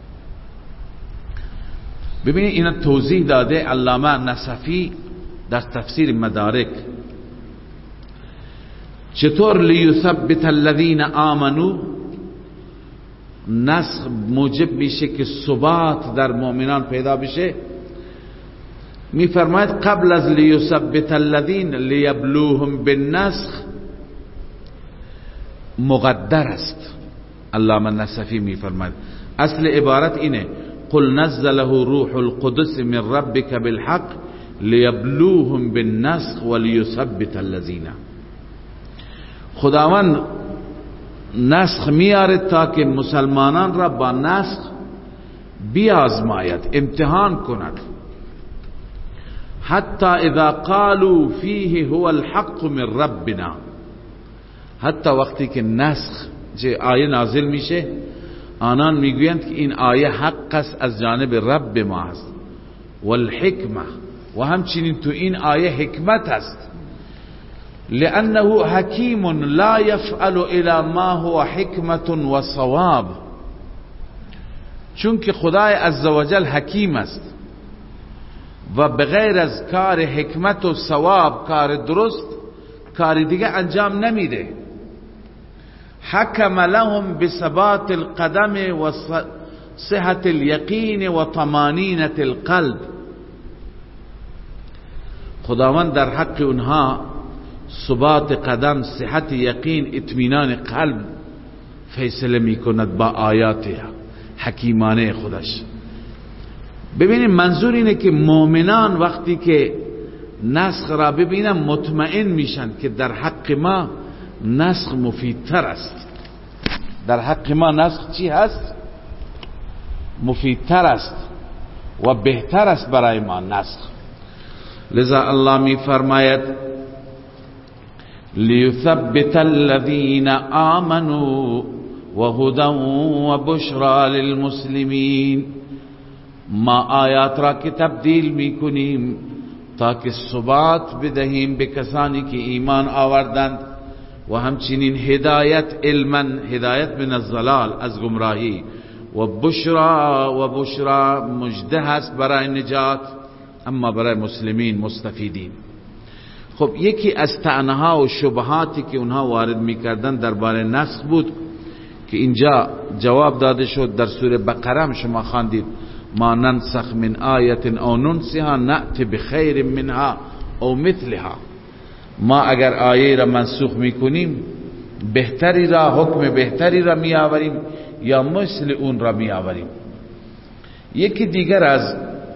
ببینید اینا توضیح داده علامه نصفی در تفسیر مدارک چطور لیثبت الذین آمنوا نسخ موجب میشه که ثبات در مؤمنان پیدا بشه. میفرماید قبل از لیثبت الذین لیبلوهم بالنسخ مقدر است. علامه نصفی میفرماید اصل عبارت اینه قل نزله روح القدس من ربك بالحق لیبلوهم بالنسخ ولیثبت الذین. خداوند نسخ میاره تا که مسلمانان را با نسخ بیازماید، امتحان کند. حتی اذا قالوا فیه هو الحق من ربنا، حتی وقتی که نسخ چه آیه نازل میشه آنان میگویند که این آیه حق است از جانب رب ما است، والحکمه، و همچنین تو این آیه حکمت است، لانه حکیم لا یفعل الی ما هو حکمت و صواب، چون که خدای عزوجل حکیم است و بغیر از کار حکمت و ثواب، کار درست، کار دیگه انجام نمیده. حکم لهم بثبات القدم و صحت الیقین و طمانینة القلب. خداوند در حق اونها ثبات قدم، صحت یقین، اطمینان قلب فیصله میکند با آیات حکیمانه خودش. ببینید منظور اینه که مؤمنان وقتی که نسخ را ببینن مطمئن میشن که در حق ما نسخ مفیدتر است. در حق ما نسخ چی هست؟ مفیدتر است و بهتر است برای ما نسخ. لذا الله می فرماید لیثبت الذین آمنوا وهدى وبشرى للمسلمین. ما آیات را که تبدیل میکنیم تاکه ثبات بدهیم به کسانی که ایمان آوردند و همچنین هدایت علما، هدایت من الضلال، از گمراهی، و بشرا مجده هست برای نجات، اما برای مسلمین مستفیدین. خب یکی از طعنه‌ها و شبهاتی که اونها وارد میکردن درباره نسخ بود که اینجا جواب داده شد در سوره بقره هم شما خواندید ما ننسخ من آیت او ننسها نأتی بخیر منها او مثلها. ما اگر آیه را منسوخ میکنیم بهتری را، حکم بهتری را می آوریم یا مثل اون را می آوریم. یکی دیگر از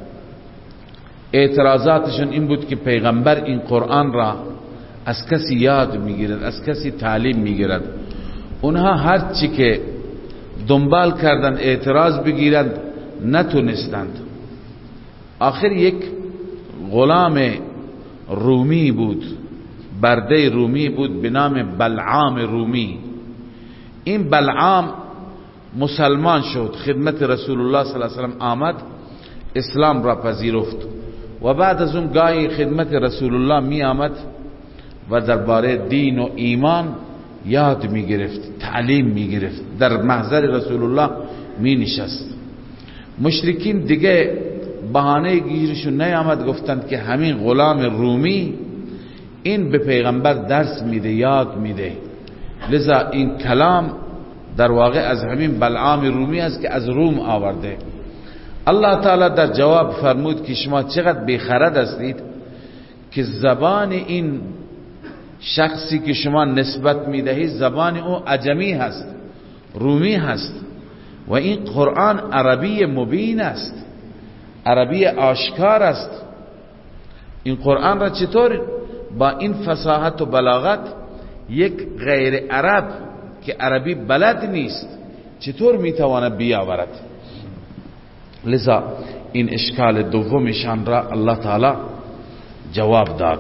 اعتراضاتشون این بود که پیغمبر این قرآن را از کسی یاد میگیرد، از کسی تعلیم میگیرد. اونها هر چی که دنبال کردن اعتراض بگیرند نتونستند. آخر یک غلام رومی بود، برده رومی بود به نام بلعام رومی. این بلعام مسلمان شد، خدمت رسول الله صلی الله علیه وسلم آمد، اسلام را پذیرفت و بعد از اون گاهی خدمت رسول الله می آمد و درباره دین و ایمان یاد می گرفت، تعلیم می گرفت، در محضر رسول الله می نشست. مشرکین دیگه بهانه گیرشون نیامد، گفتند که همین غلام رومی این به پیغمبر درس میده، یاد میده. لذا این کلام در واقع از همین بلعام رومی است که از روم آورده. الله تعالی در جواب فرمود که شما چقدر بیخرد هستید که زبان این شخصی که شما نسبت میدهید زبان او عجمی هست، رومی هست و این قرآن عربی مبین است، عربی آشکار است. این قرآن را چطور با این فصاحت و بلاغت یک غیر عرب که عربی بلد نیست چطور میتواند بیاورد؟ لذا این اشکال دومشان را الله تعالی جواب داد.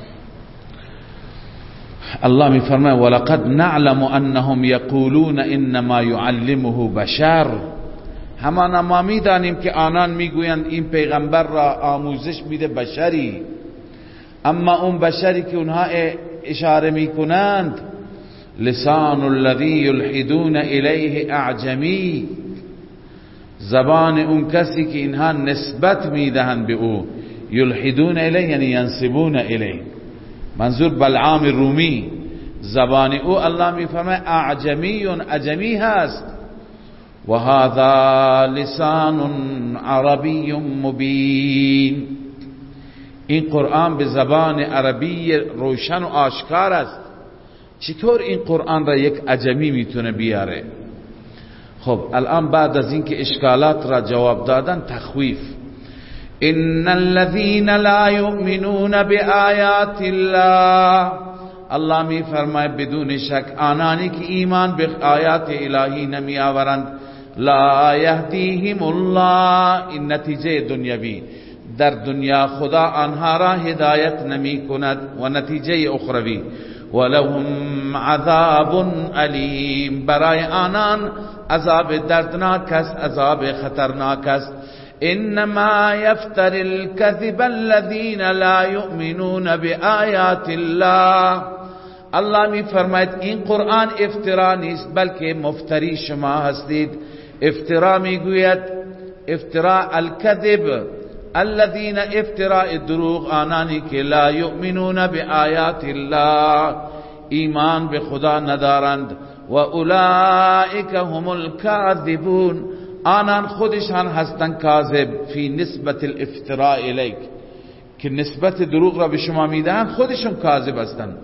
الله می فرماید ولقد نعلم انهم یقولون انما يعلمه بشر. همان ما میدانیم که آنان میگویند این پیغمبر را آموزش میده بشری، اما اون بشری که اونها اشاره میکنند لسان الذی یلحدون الیه اعجمی، زبان اون کسی که اینها نسبت میدهند به او، یلحدون الیه یعنی ینسبون الیه، منظور بلعام رومی، زبان او الله میفرماید اعجمی، عجمی هست. و هذا لسان عربی مبین، این قرآن به زبان عربی روشن و آشکار است. چطور این قرآن را یک عجمی میتونه بیاره؟ خب الان بعد از اینکه اشکالات را جواب دادن، تخویف. ان الذين لا يؤمنون بآیات الله، الله می فرماید بدون شک آنانی که ایمان به آیات الهی نمی آورند، لا یهدیهم الله، این نتیجه دنیوی، در دنیا خدا آنها را هدایت نمی کند، و نتیجه اخروی ولهم عذاب علیم، برای آنان عذاب دردناک است، عذاب خطرناک است. انما یفتر الكذب الذین لا یؤمنون بآیات الله، الله می فرماید این قرآن افترا نیست بلکه مفتری شما هستید. افترا می گوید افترا الكذب الذین، افتراء دروغ آنانی که لا یؤمنون بآیات الله، ایمان به خدا ندارند. و اولئک هم الکاذبون، آنان خودشان هستند کاذب، فی نسبت الافتراء الیک، که نسبت دروغ را به شما میدهند خودشون کاذب هستند.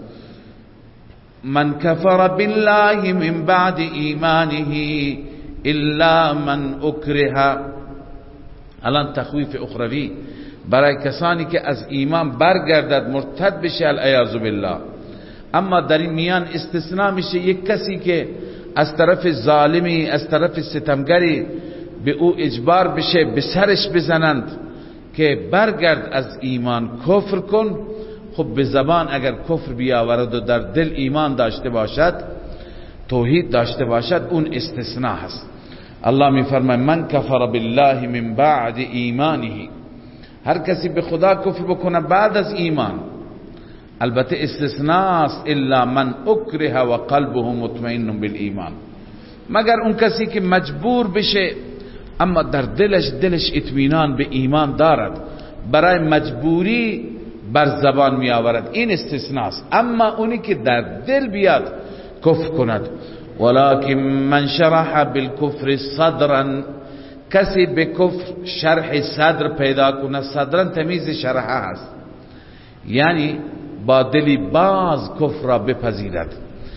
من کفر بالله من بعد ایمانه الا من اکره، الان تخویف اخروی برای کسانی که از ایمان برگردد مرتد بشه العیاذ بالله. اما در این میان استثناء میشه یک کسی که از طرف ظالمی، از طرف ستمگری به او اجبار بشه، به سرش بزنند که برگرد از ایمان، کفر کن. خب به زبان اگر کفر بیاورد و در دل ایمان داشته باشد، توحید داشته باشد، اون استثناء هست. الله می فرماید من کفر بالله من بعد ایمانه، هر کسی به خدا کفر بکنه بعد از ایمان، البته استثناء است، الا من اکره و قلبه مطمئن بالایمان، مگر اون کسی که مجبور بشه اما در دلش اطمینان به ایمان دارد، برای مجبوری بر زبان می آورد، این استثناء است. اما اونی که در دل بیاد کفر کند، ولکن من شرح بالکفر صدرا، کسی به کفر شرح صدر پیدا کند، صدرا تمیز شرح هست، یعنی با دلی باز کفر را بپذیرد،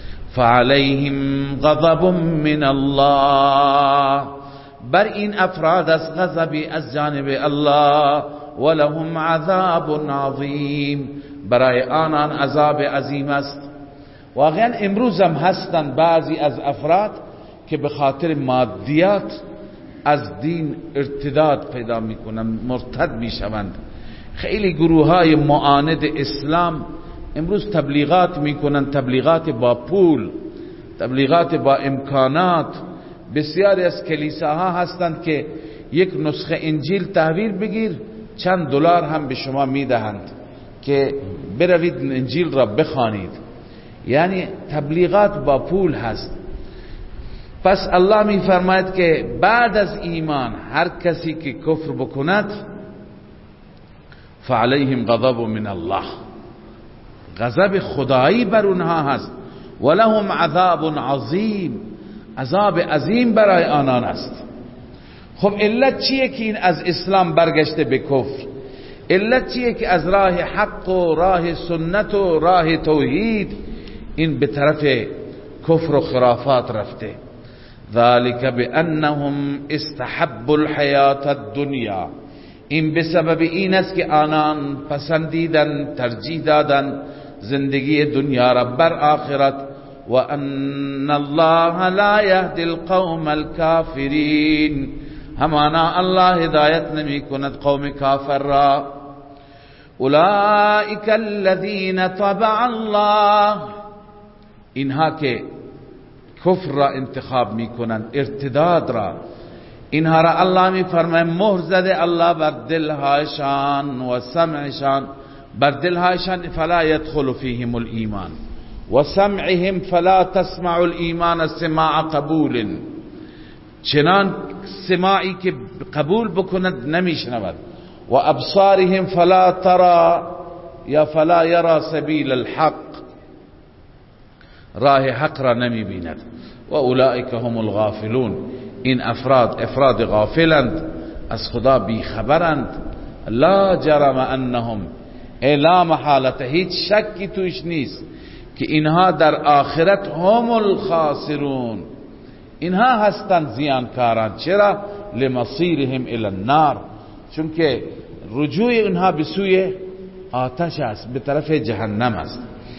فعليهم غضب من الله، بر این افراد از غضبی از جانب الله، ولهم عذاب عظیم، برای آنان عذاب عظیم است. واقعا امروز هم هستند بعضی از افراد که به خاطر مادیات از دین ارتداد پیدا میکنند، مرتد میشوند. خیلی گروه های معاند اسلام امروز تبلیغات میکنند، تبلیغات با پول، تبلیغات با امکانات. بسیاری از کلیساها هستند که یک نسخه انجیل تحویل بگیر چند دلار هم به شما میدهند که بروید انجیل را بخوانید، یعنی تبلیغات با پول هست. پس الله می فرماید که بعد از ایمان هر کسی که کفر بکند فعليهم غضب من الله، غضب خدایی بر اونها هست، ولهم عذاب عظیم، عذاب عظیم برای آنان است. خب علت چیه که این از اسلام برگشته به کفر؟ علت چیه که از راه حق و راه سنت و راه توحید این به طرف کفر و خرافات رفته؟ ذلك بانهم استحبوا الحیات الدنیا، این به سبب این است که آنان پسندیدن، ترجیح دادن زندگی دنیا را بر آخرت. و ان الله لا یهدی القوم الکافرین، همانا الله هدایت نمی کند قوم کافر را. اولئک الذین طبع الله، اینها که کفر را انتخاب می کنند، ارتداد را، اینها را الله می فرماید مهر زده الله بر دلهایشان و سمعشان، بر دلهایشان فلا يدخل فيهم الایمان و سمعهم فلا تسمع الایمان سماع قبول، چنان سماعی که قبول بکند نمیشنود، و ابصارهم فلا ترى یا فلا يرى سبیل الحق، راه حق را نمی بیند. و اولئک هم الغافلون، این افراد غافلند، از خدا بی خبرند. لا جرم انهم، لا محالت، هیچ شکی توش نیست که اینها در آخرت هم الخاسرون، اینها هستند زیانکاران. چرا؟ لمصیرهم الی النار، چون که رجوع اونها به سوی آتش است، به طرف جهنم است.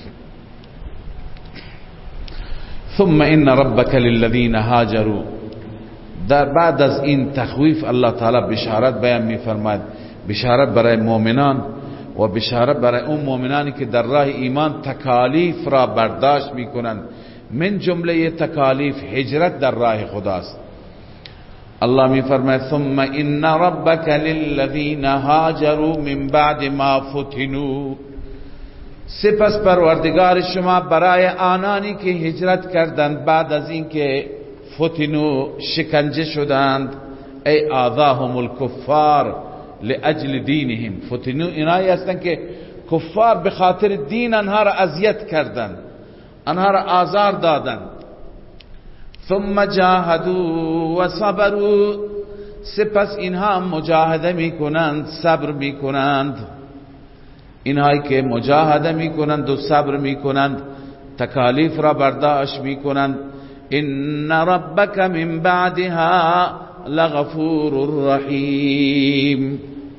ثم ان ربک للذین هاجروا، در بعد از این تخویف الله تعالی بشارت بیان می‌فرماید، بشارت برای مؤمنان و بشارت برای اون مؤمنانی که در راه ایمان تکالیف را برداشت میکنند. من جمله تکالیف هجرت در راه خداست. الله میفرماید ثم ان ربک للذین هاجروا من بعد ما فتنوا، سپس پروردگار شما برای آنانی که هجرت کردند بعد از اینکه فتنوا شکنجه شدند، ای آذاهم الکفار لاجل دینهم، فتنوا اینایی هستند که کفار به خاطر دین آنها را اذیت کردند، آنها را آزار دادند. ثم جاهدوا و صبروا، سپس اینها مجاهده میکنند، صبر میکنند. اینهایی که مجاهده میکنند و صبر میکنند، تکالیف را برداشت میکنند. ان ربک من بعدها لغفور رحیم،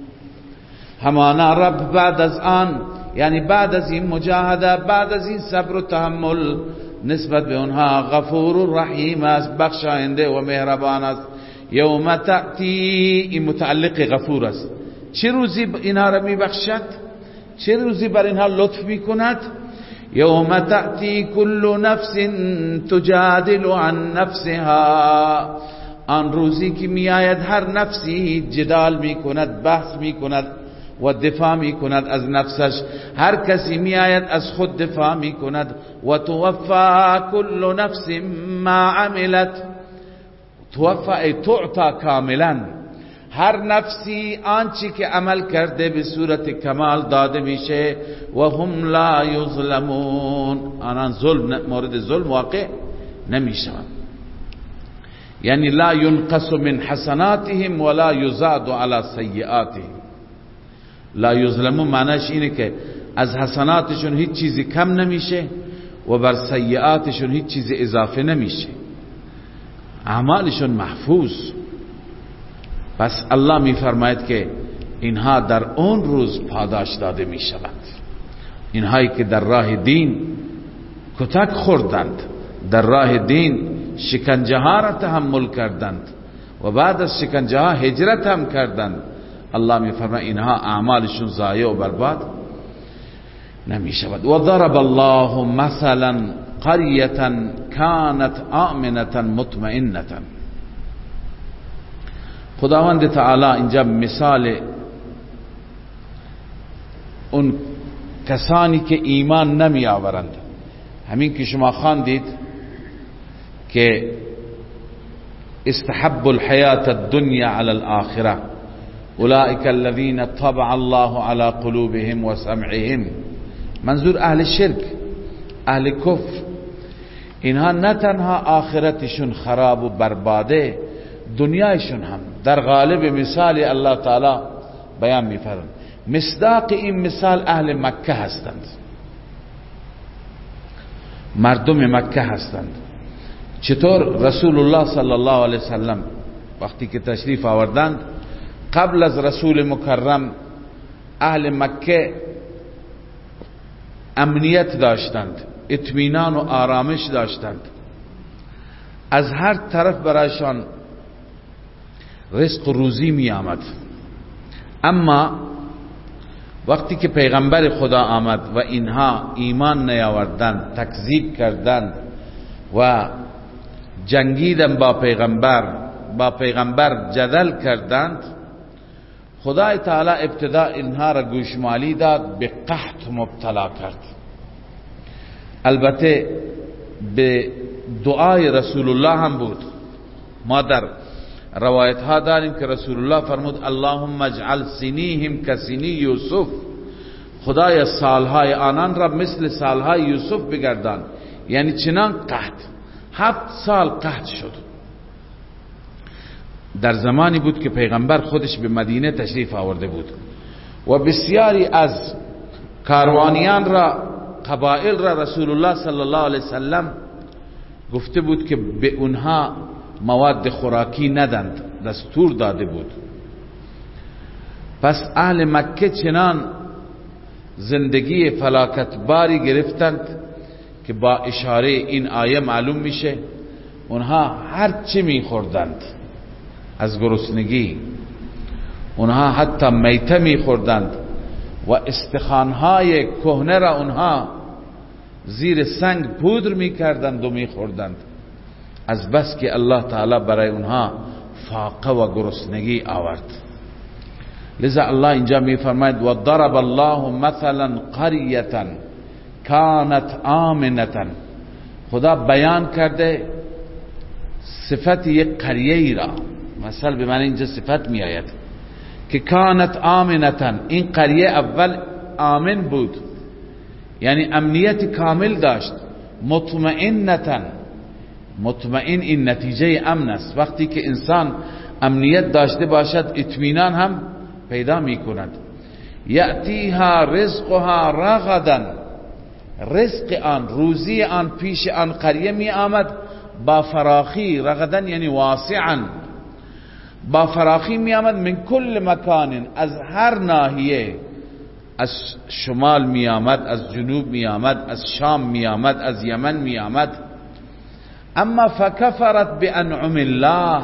همانا رب بعد از آن، یعنی بعد از این مجاهده، بعد از این صبر و تحمل، نسبت به اونها غفور رحیم است، بخشاینده و مهربان است. یوم تأتی، این متعلق غفور است. چه روزی اینها را میبخشد؟ چه روزی بر اینها لطف میکند؟ یوم تأتی کل نفس تجادل عن نفسها، آن روزی که میآید هر نفسی جدال میکند، بحث میکند و دفاع میکند از نفسش. هر کسی میآید از خود دفاع میکند. و توفى كل نفس ما عملت، توفى ای تعطى کاملا، هر نفسی آنچه که عمل کرده به صورت کمال داده میشه. و هم لا یظلمون، آنان ظلم، مورد ظلم واقع نمیشوند. یعنی لا ينقص من حسناتهم ولا يزاد على سیئاتهم. لا یظلمون معنیش اینه که از حسناتشون هیچ چیزی کم نمیشه و بر سیئاتشون هیچ چیزی اضافه نمیشه، اعمالشون محفوظ. پس الله میفرماید که اینها در اون روز پاداش داده میشوند. اینهایی که در راه دین کتک خوردند، در راه دین شکنجه ها را تحمل کردند و بعد از شکنجه ها هجرت هم کردند، الله میفرماید اینها اعمالشون ضایع و برباد نمیشود. و ضرب الله مثلا قریة كانت آمنة مطمئنة، خداوند تعالی اینجا مثال اون کسانی که ایمان نمی آورند، همین که شما خواندید که استحب الحیات الدنیا علی الاخره، اولئک الذین طبع الله علی قلوبهم و سمعهم، منظور اهل شرک، اهل کفر. اینها نه تنها آخرتشون خراب و برباده، دنیایشون هم در غالب مثال الله تعالی بیان می‌فرماید. مصداق این مثال اهل مکه هستند، مردم مکه هستند. چطور؟ رسول الله صلی الله علیه وسلم وقتی که تشریف آوردند، قبل از رسول مکرم اهل مکه امنیت داشتند، اطمینان و آرامش داشتند، از هر طرف برایشان رزق و روزی می آمد. اما وقتی که پیغمبر خدا آمد و اینها ایمان نیاوردند، تکذیب کردند و جنگیدن با پیغمبر جدل کردند، خدای تعالی ابتدا اینها را گوشمالی داد، به قحط مبتلا کرد. البته به دعای رسول الله هم بود. ما در روایت ها داریم که رسول الله فرمود اللهم اجعل سنیهم کسنی یوسف، خدای سالهای آنان را مثل سالهای یوسف بگردان. یعنی چنان قحط، 7 سال قحط شد. در زمانی بود که پیغمبر خودش به مدینه تشریف آورده بود و بسیاری از کاروانیان را، قبائل را رسول الله صلی الله علیه وسلم گفته بود که به اونها مواد خوراکی ندند، دستور داده بود. پس اهل مکه چنان زندگی فلاکتباری گرفتند که با اشاره این آیه معلوم میشه اونها هر چی میخوردند از گرسنگی، اونها حتی میته میخوردند و استخوانهای کهنه را اونها زیر سنگ پودر میکردند و میخوردند، از بس که الله تعالی برای اونها فاقه و گرسنگی آورد. لذا الله اینجا میفرماید و ضرب الله مثلا قریة کانت آمنة. خدا بیان کرده صفت یک قریه را، مثلا به معنی اینجا صفت می آید که کانت آمنة، این قریه اول آمن بود، یعنی امنیت کامل داشت. مطمئنة، مطمئن این نتیجه امن است. وقتی که انسان امنیت داشته باشد اطمینان هم پیدا می کند. یأتیها رزقها رغدا، رزق آن، روزی آن پیش آن قریه می آمد با فراخی. رغدا یعنی واسعا، با فراخی می آمد. من کل مکان، از هر ناحیه، از شمال می آمد، از جنوب می آمد، از شام می آمد، از یمن می آمد. اما فکفرت بانعم الله،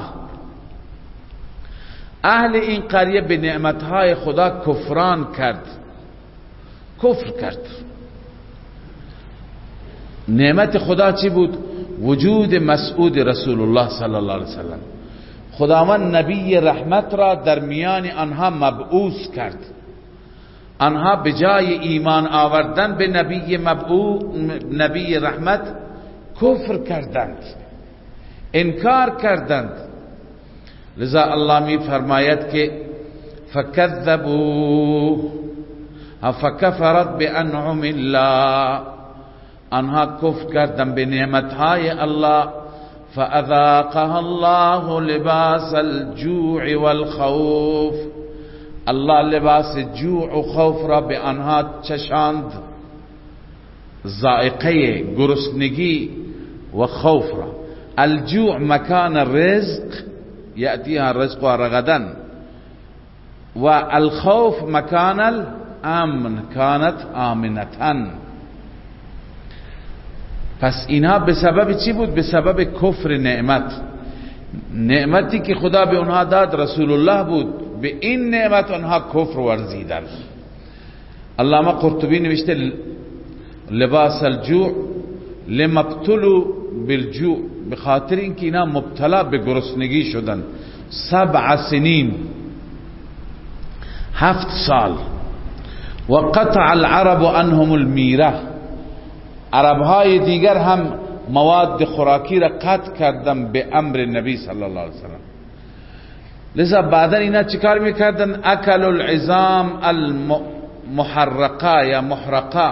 اهل این قریه به نعمتهای خدا کفران کرد، کفر کرد. نعمت خدا چی بود؟ وجود مسعود رسول الله صلی الله علیه وسلم. خداوند نبی رحمت را در میان آنها مبعوث کرد. آنها به جای ایمان آوردن به نبی رحمت کفر کردند، انکار کردند. لذا الله می فرماید که فکذبوه فکفرت بانعم الله، آنها کفر کردند به نعمتهای الله. فاذاقها الله لباس الجوع والخوف، الله لباس جوع و خوف را به آنها چشاند، ذائقه گرسنگی و خوف را. الجوع مکان الرزق، یأتیها الرزق رغدا، و الخوف مکان الامن، کانت آمنتن. پس اینها به سبب چی بود؟ به سبب کفر نعمت. نعمتی که خدا به اونها داد رسول الله بود، به این نعمت اونها کفر ورزیدند. علامه قرطبی نوشته لباس الجوع لما ابتلوا بالجوع، به خاطر اینکه اینا مبتلا به گرسنگی شدند. 7 سنین، 7 سال. و قطع العرب عنهم المیره، عربهای دیگر هم مواد خوراکی را قطع کردن به امر نبی صلی الله علیه وسلم. لذا بعدا اینا چیکار میکردن؟ اکل العظام المحرقه یا محرقه،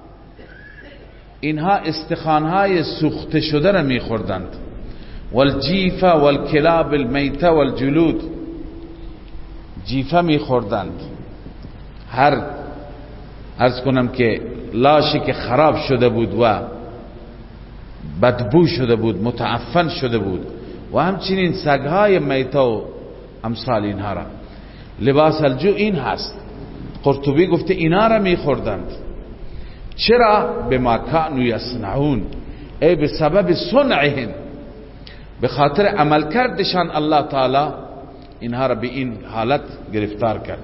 اینها استخوانهای سوخته شده را میخوردند. والجیفه والکلاب المیته والجلود، جیفه میخوردند، هر عرض کنم که لاشی که خراب شده بود و بدبو شده بود، متعفن شده بود، و همچنین سگهای میته و امثال اینها را. لباس الجوع این هست. قرطبی گفته اینا را میخوردند. چرا؟ بما کانوا یصنعون، ای به سبب صنعهم، به خاطر عمل کردشان الله تعالی اینها را به این حالت گرفتار کرد.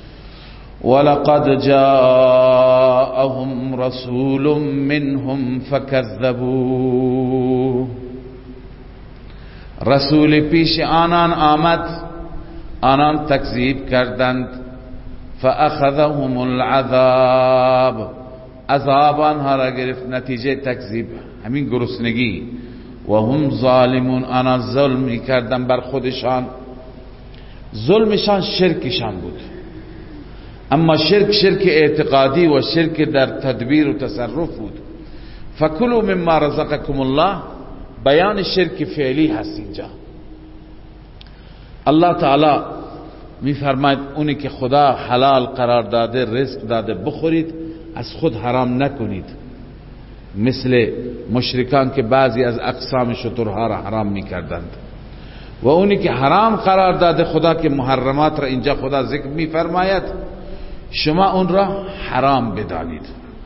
ولقد جاءهم رسول منهم فكذبوه، رسول پیش آنان آمد، آنان تکذیب کردند. فاخذهم العذاب، عذاب آنها را گرفت، نتیجه تکذیب همین گرسنگی. و هم ظالمون، آنان ظلم میکردن بر خودشان. ظلمشان شرکشان بود، اما شرک اعتقادی و شرک در تدبیر و تصرف بود. فکلوا مما رزقکم الله، بیان شرک فعلی هست اینجا. الله تعالی می فرماید اونی که خدا حلال قرار داده، رزق داده، بخورید، از خود حرام نکنید. مثل مشرکان که بعضی از اقسام شترها را حرام می کردند. و اونی که حرام قرار داده خدا که محرمات را اینجا خدا ذکر می فرماید شما اون را حرام بدانید.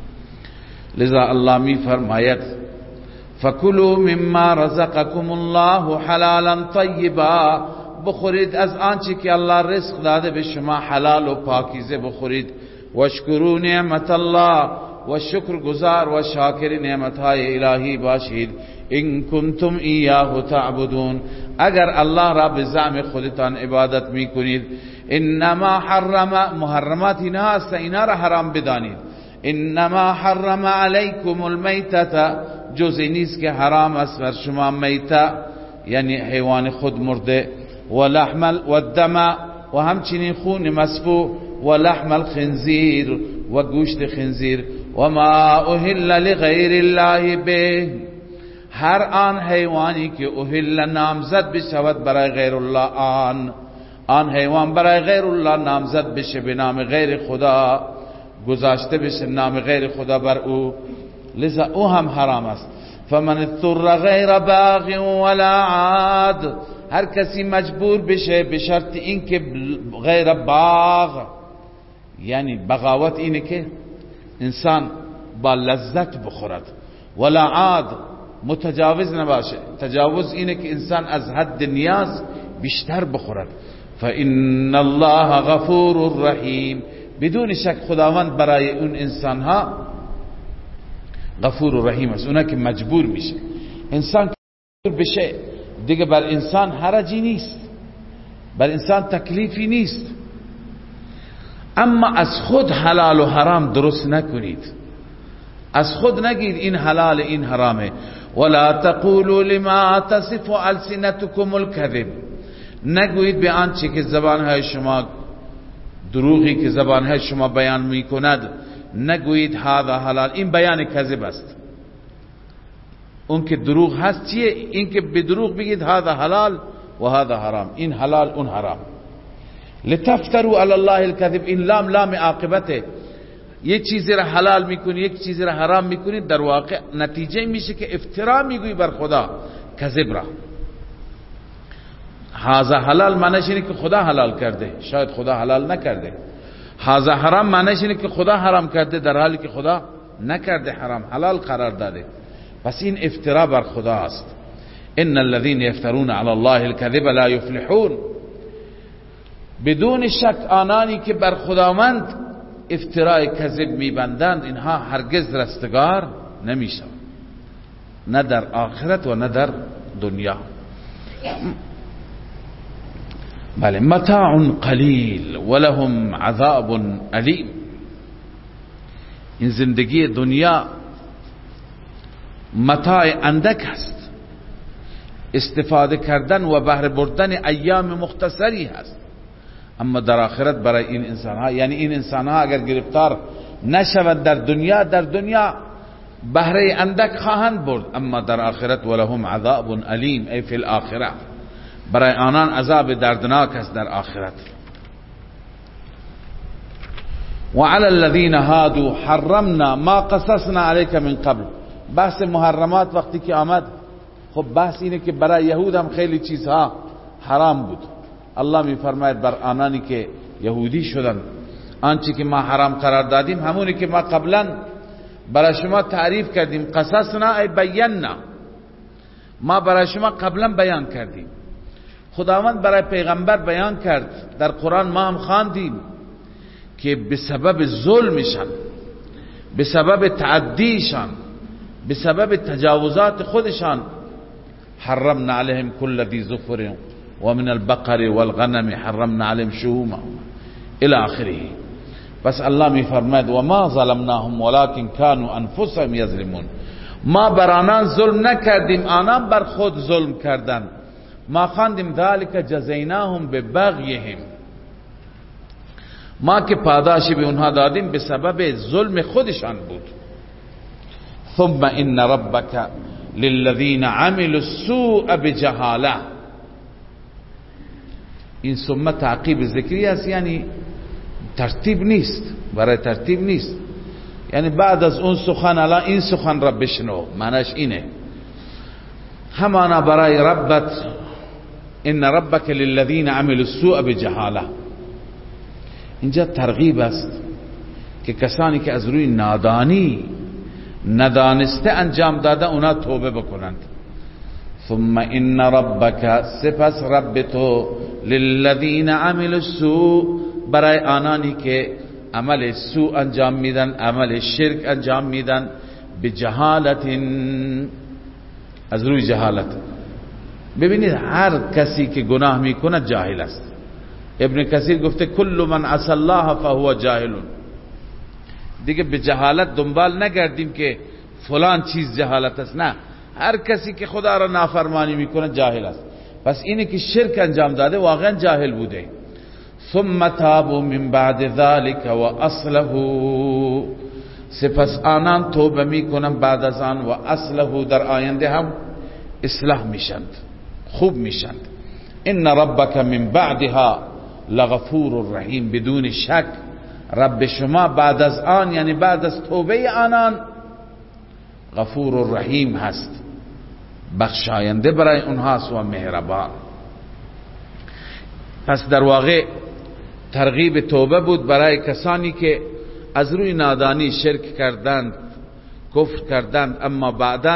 لذا الله می فرماید فکلوا مما رزقکم الله حلالا طیبا، بخورید از آنچه که الله رزق داده به شما حلال و پاکیزه بخورید. واشکروا نعمت الله، و شکر گزار و شاکر نعمتهای الهی باشید. ان کنتم ایاه تعبدون، اگر الله را به زعم خودتان عبادت میکنید. انما حرم، محرمات اینا هست، اینا را حرام بدانید. انما حرم علیکم المیتة، جزئی نیست که حرام است بر شما میته یعنی حیوان خود مرده، و لحم الدم، و همچنین خون مسفوح، و لحم الخنزیر، و گوشت خنزیر، و ما اهل لغیر الله به، هر آن حیوانی که اهل نامزد بشود برای غیر الله، آن حیوان برای غیر الله نامزد بشه به نام غیر خدا، گذاشته بشه نام غیر خدا بر او، لذا او هم حرام است. فمن اضطر غیر باغ ولا عاد، هر کسی مجبور بشه به شرط اینکه غیر باغ، یعنی بغاوت اینه که انسان با لذت بخورد، ولا عاد متجاوز نباشه، تجاوز اینه که انسان از حد نیاز بیشتر بخورد. فإن الله غفور رحیم، بدون شک خداوند برای اون انسان ها غفور و رحیم است. اونا که مجبور میشه، انسان مجبور بشه دیگه بر انسان حرجی نیست، بر انسان تکلیفی نیست. اما از خود حلال و حرام درست نکنید، از خود نگید این حلال این حرامه. ولا تقولوا لما تصف السنتكم الكذب، نگویید به آنچه که زبانهای شما، دروغی که زبانهای شما بیان میکند، نگویید هذا حلال، این بیان کذب است. اون که دروغ هست چیه؟ این که به دروغ بگید هذا حلال و هذا حرام، این حلال اون حرام. لتفتروا علی الله الكذب، این لام لام عاقبته، یک چیزی را حلال میکنی یک چیزی را حرام میکنی، در واقع نتیجه میشه که افترا میگویی بر خدا، کذب را. هذا حلال معنیش اینه که خدا حلال کرده، شاید خدا حلال نکرده. هذا حرام معنیش اینه که خدا حرام کرده در حالی که خدا نکرده، حرام حلال قرار داده. پس این افترا بر خدا است. ان الذين يفترون على الله الكذب لا يفلحون، بدون شک آنانی که بر خداوند افترای کذب میبندند اینها هرگز رستگار نمیشوند، نه در آخرت و نه در دنیا. بله، متاع قلیل ولهم عذاب علیم، این زندگی دنیا متاع اندک است، استفاده کردن و بهره بردن ایام مختصری هست. اما در آخرت برای این انسان ها، یعنی این انسان ها اگر گرفتار نشوند در دنیا بهره اندک خواهند برد، اما در آخرت ولهم عذاب علیم، ای فی الاخره، برای آنان عذاب دردناک است در آخرت. وعلى الذين هادوا حرمنا ما قصصنا عليك من قبل، بحث محرمات وقتی که آمد، خب بحث اینه که برای یهود هم خیلی چیزها حرام بود. الله می فرماید بر آنانی که یهودی شدن، آنچه که ما حرام قرار دادیم همونی که ما قبلا برای شما تعریف کردیم. قصصنا ای بینا، ما برای شما قبلا بیان کردیم. خداوند برای پیغمبر بیان کرد، در قرآن ما هم خواندیم که به سبب ظلمشان، به سبب تعدیشان، به سبب تجاوزات خودشان، حرمنا علیهم کل ذی ظفر و من البقر والغنم حرمنا علیهم شحومهم الى آخره. بس الله می فرماید و ما ظلمناهم ولكن كانوا انفسهم یظلمون، ما بر آنان ظلم نکردیم، آنان بر خود ظلم کردند. ما خواندیم ذلك جزیناهم ببغیهم، ما که پاداشی به اونها دادیم به سبب ظلم خودشان بود. ثم ان ربك للذین عملوا السوء بجهاله، این ثم تعقیب ذکری است، یعنی ترتیب نیست، برای ترتیب نیست، یعنی بعد از اون سخن الان این سخن را بشنو، معنیش اینه. همانا برای ربت ان ربک للذین عملوا السوء بجهاله. اینجا ترغیب است که کسانی که از روی نادانی ندانسته انجام داده اونا توبه بکنند. ثم ان ربک، سپس رب تو، للذین عملوا السوء، برای آنانی که عمل سوء انجام میدن، عمل شرک انجام میدن، بجهالت، از روی جهالت. ببینید هر کسی که گناه میکنه جاهل است. ابن کثیر گفته کل من عصى الله فهو جاهل. دیگه به جهالت دنبال نگردیم که فلان چیز جهالت است، نه، هر کسی که خدا را نافرمانی میکنه جاهل است. پس اینه که شرک انجام داده واقعا جاهل بوده. ثم تابوا من بعد ذلك واصلحوا، سپس آنان توبه میکنن بعد از آن، و اصلحوا، در آینده هم اصلاح میشند، خوب میشند. ان ربک من بعدها لغفور رحیم، بدون شک رب شما بعد از آن، یعنی بعد از توبه آنان، غفور رحیم هست، بخشاینده برای اونهاست و مهربان. پس در واقع ترغیب توبه بود برای کسانی که از روی نادانی شرک کردند، کفر کردند، اما بعداً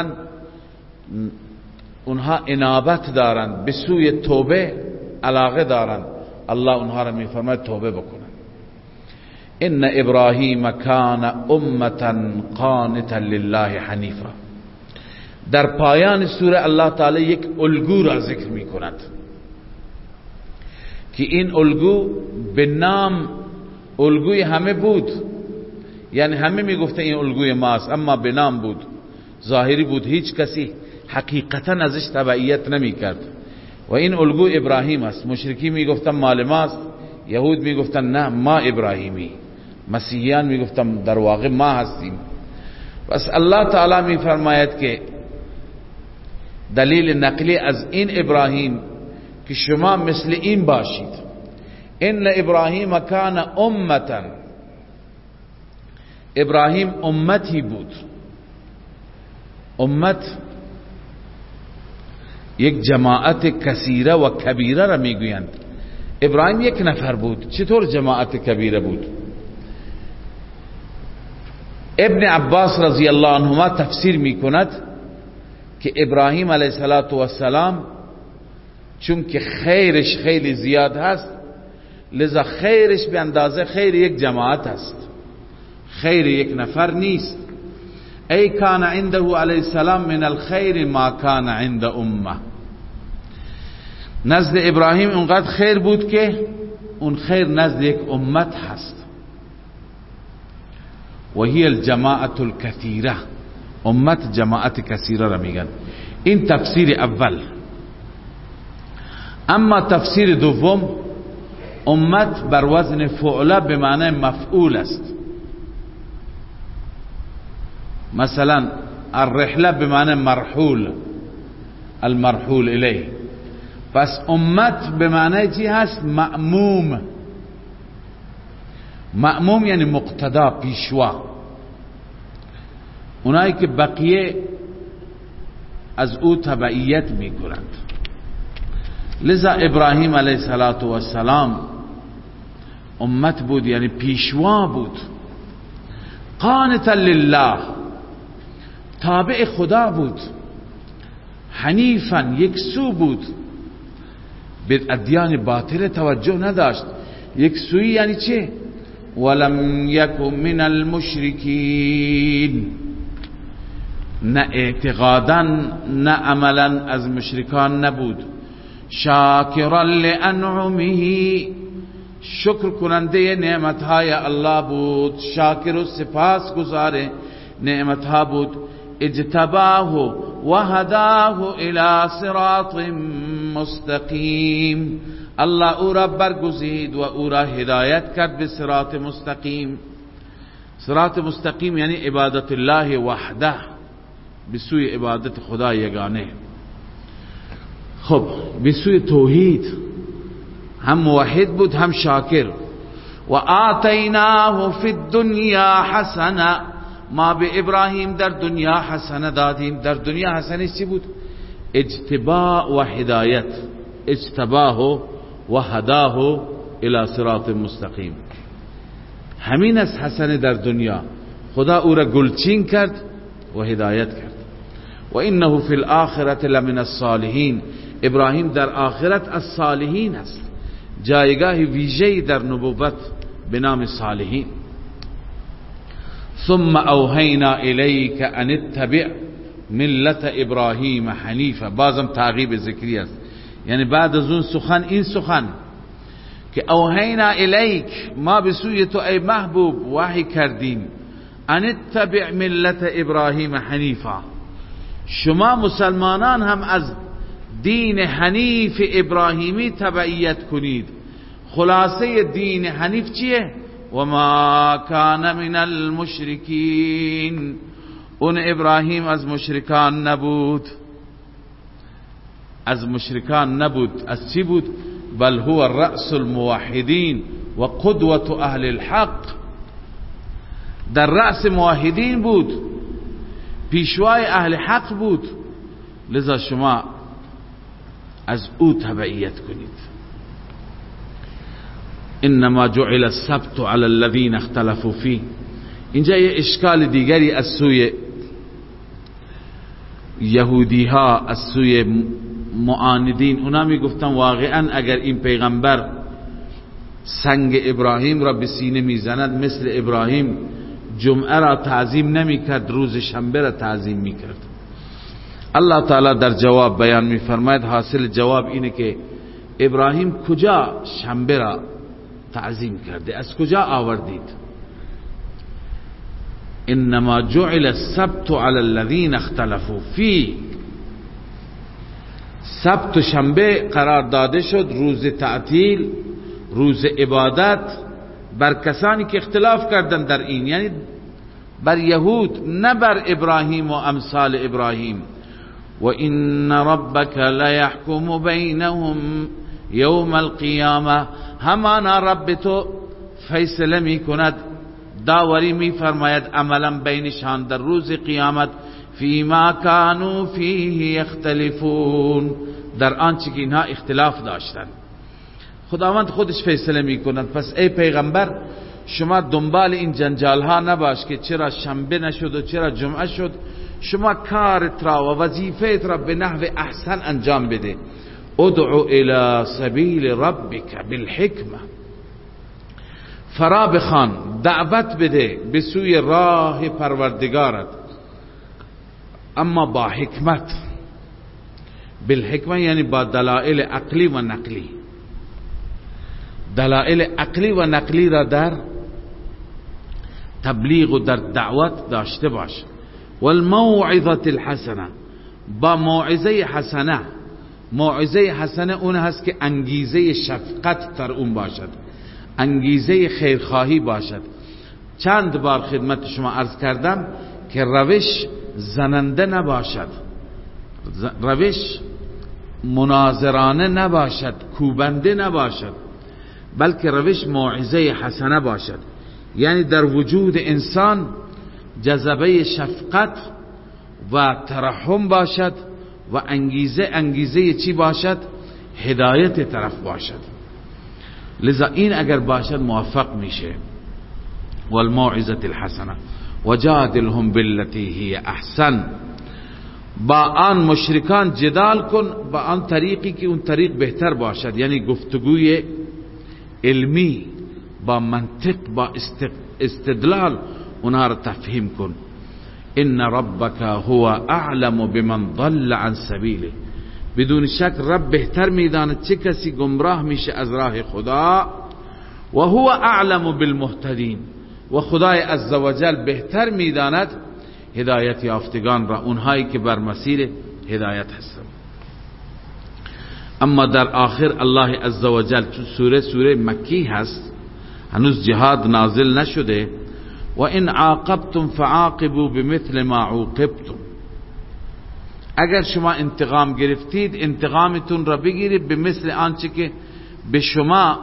اونها انابت دارند، به سوی توبه علاقه دارند. الله اونها را میفرماید توبه بکنند. ان ابراهیم کان امتا قانتا لله حنیفا. در پایان سوره الله تعالی یک الگو را ذکر می کند که این الگو به نام الگوی همه بود، یعنی همه می گفته این الگوی ماست، اما به نام بود، ظاهری بود، هیچ کسی حقیقتا ازش تبعیت نمی کرد. و این الگو ابراهیم است. مشرکی می گفتن مال ماست، یهود می گفتن نه ما ابراهیمی، مسیحیان می گفتن در واقع ما هستیم. بس الله تعالی می فرماید که دلیل نقلی از این ابراهیم که شما مثل این باشید. ان ابراهیم کان امتا، ابراهیم امتی بود. امت یک جماعت کثیره و کبیره را میگویند. ابراهیم یک نفر بود، چطور جماعت کبیره بود؟ ابن عباس رضی الله عنهما تفسیر میکند که ابراهیم علیه السلام چون که خیرش خیلی زیاد هست، لذا خیرش به اندازه خیر یک جماعت هست، خیر یک نفر نیست. ای کان عنده علیه السلام من الخیر ما کان عند امه. نزد ابراهیم اونقدر خیر بود که اون خیر نزد یک امت هست. و هی الجماعت الکثیره، امت جماعت کثیره را میگن. این تفسیر اول. اما تفسیر دوم، امت بر وزن فعله به معنی مفعول است. مثلا الرحله به معنی مرحول، المرحول الیه. پس امت به معنی چی هست؟ مأموم. مأموم یعنی مقتدا، پیشوا، اونایی که بقیه از او تبعیت می کنند. لذا ابراهیم علیه السلام امت بود، یعنی پیشوا بود. قانتا لله، تابع خدا بود. حنیفا، یک سو بود، به ادیان باطل توجه نداشت. یک سوی یعنی چه؟ ولم یکن من المشرکین، نه اعتقادا نه عملا از مشرکان نبود. شاکرا لانعمه، شکر کننده نعمتهای الله بود، شاکر و سپاس گزار نعمتها بود. اجتباه و هداه الى صراط مستقیم، الله او را برگزید و او را هدایت کرد به صراط مستقیم. صراط مستقیم یعنی عبادت الله وحده، به سوی عبادت خدا یگانه. خب به سوی توحید، هم موحد بود هم شاکر. و آتیناه فی الدنیا حسنه، ما به ابراهیم در دنیا حسنه دادیم. در دنیا حسنه چی بود؟ اجتباء و هدایت. اجتباه و هداه الى صراط مستقیم. همین از حسن در دنیا، خدا او را گلچین کرد و هدایت کرد. و انه فی الاخرة لمن الصالحین، ابراهیم در آخرت از صالحین است، جایگاه ویژه‌ای در نبوت به نام صالحین. ثم اوحینا الیک ان اتبع ملت ابراهیم حنیفا، بازم تعقیب ذکری است، یعنی بعد از اون سخن این سخن که اوحینا الیک، ما به سوی تو ای محبوب وحی کردیم، ان اتبع ملت ابراهیم حنیفا، شما مسلمانان هم از دین حنیف ابراهیمی تبعیت کنید. خلاصه دین حنیف چیه؟ و ما کان من المشرکین، اون ابراهیم از مشرکان نبود. از مشرکان نبود. از چی بود؟ بل هو رأس الموحدین و قدوة اهل الحق، در رأس موحدین بود، پیشوای اهل حق بود. لذا شما از او تبعیت کنید. انما جعل السبت على الذين اختلفوا فيه، اینجا یه اشکال دیگری از سوی یهودی ها، از سوی معاندین، اونا می گفتن واقعا اگر این پیغمبر سنگ ابراهیم را به سینه میزند، مثل ابراهیم جمعه را تعظیم نمی کرد، روز شنبه را تعظیم می کرد. الله تعالی در جواب بیان می فرماید، حاصل جواب اینه که ابراهیم کجا شنبه را تعظیم کرده؟ از کجا آوردید؟ انما جعل السبت على الذين اختلفوا فيه، سبت و شنبه قرار داده شد روز تعطیل، روز عبادت بر کسانی که اختلاف کردن در این، یعنی بر یهود، نه بر ابراهیم و امثال ابراهیم. و ان ربک لیحکم بینهم یوم القیامه، همانا رب تو فیصله می کند، داوری می فرماید عملا بینشان در روز قیامت، فیما کانوا فیه یختلفون، در آنچه که اینها اختلاف داشتند خداوند خودش فیصله می کند. پس ای پیغمبر شما دنبال این جنجال ها نباش که چرا شنبه نشد و چرا جمعه شد. شما کارت را و وظیفت را به نحو احسن انجام بده. ادعو الى سبیل ربک بالحکمه، فرا بخوان، دعوت بده به سوی راه پروردگارت، اما با حکمت. بالحکمه یعنی با دلائل عقلی و نقلی. دلائل عقلی و نقلی را در تبلیغ و در دعوت داشته باش. والموعظه الحسنه، با موعظه حسنه. موعظه حسنه اون هست که انگیزه شفقت در اون باشد، انگیزه خیرخواهی باشد. چند بار خدمت شما عرض کردم که روش زننده نباشد، روش مناظرانه نباشد، کوبنده نباشد، بلکه روش موعظه حسنه باشد. یعنی در وجود انسان جذبه شفقت و ترحم باشد و انگیزه چی باشد؟ هدایت طرف باشد. لذا این اگر باشد موفق میشه. والموعظه الحسنه وجادلهم بالتي هي احسن، با آن مشرکان جدال کن با آن طریقی که اون طریق بهتر باشد، یعنی گفتگوی علمی با منطق، با استدلال اونها را تفهیم کن. ان ربک هو اعلم بمن ضل عن سبیله، بدون شک رب بهتر میداند چه کسی گمراه میشه از راه خدا. و هو اعلم بالمهتدین، و خدای عزوجل بهتر میداند هدایت یافتگان را، اونهایی که بر مسیر هدایت هستند. اما در آخر الله عزوجل، چون سوره مکی هست، هنوز جهاد نازل نشده، و ان عاقبتم فعاقبوا بمثل ما عوقبتم، اگر شما انتقام گرفتید انتقامتون را بگیرید به مثل آنچه که به شما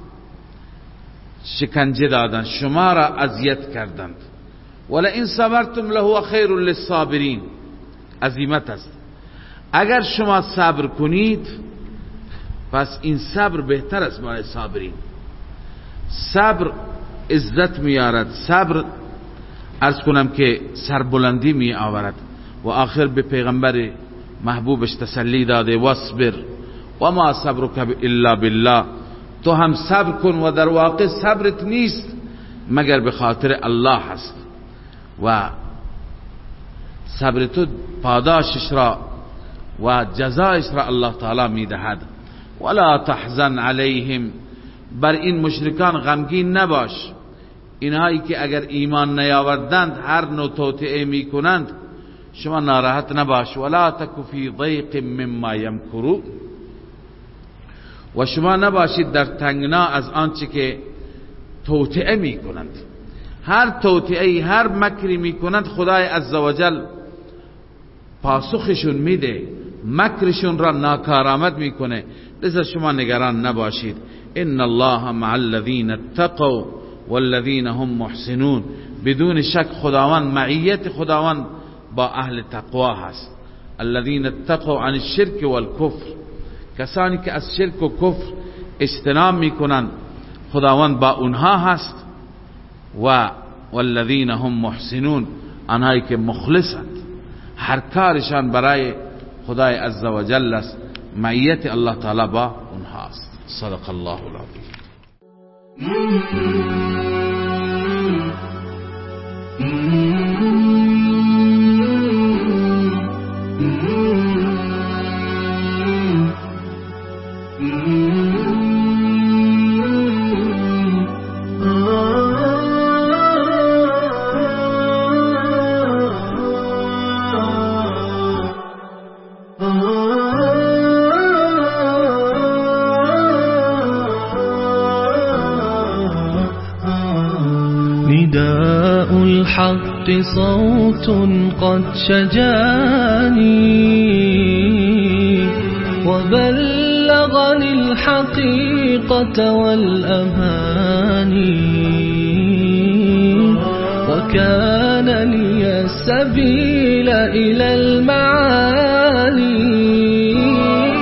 شکنجه دادند، شما را اذیت کردند. ولئن صبرتم لهو خیر للصابرین، عزیمت است. اگر شما صبر کنید پس این صبر بهتر است برای صابرین. صبر عزت میارد، صبر عرض کنم که سربلندی می آورد. و آخر به پیغمبر محبوبش تسلی داده واصبر و ما صبرک الا بالله، تو هم صبر کن و در واقع صبرت نیست مگر به خاطر الله هست و صبر تو پاداشش را و جزایش را الله تعالی می دهد. ولا تحزن علیهم، بر این مشرکان غمگین نباش، اینهایی که اگر ایمان نیاوردند هر نوع توطئه می کنند، شما ناراحت نباش. ولا تک فی ضیق مما یمکرون، و شما نباشید در تنگنا از آنچه که توطئه می کنند. هر توطئه، هر مکری می کنند خدای عزوجل پاسخشون میده، مکرشون را ناکارآمد میکنه. لذا شما نگران نباشید. ان الله مع الذین اتقوا والذین هم محسنون، بدون شک خداوند، معیت خداوند با اهل تقوا هست. الذین اتقوا عن الشرك والکفر، کسانی که از شرک و کفر اجتناب میکنند خداوند با اونها هست. و والذین هم محسنون، آنهایی که مخلصند، هر کارشان برای خدای عزوجل است، معیت الله تعالی با اونها است. صدق الله العظیم. نداء الحق صوت قد شجاني وبلغني الحقيقة والأماني، وكان لي السبيل إلى المعالي،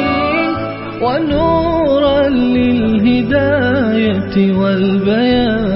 ونورا للهداية والبيان.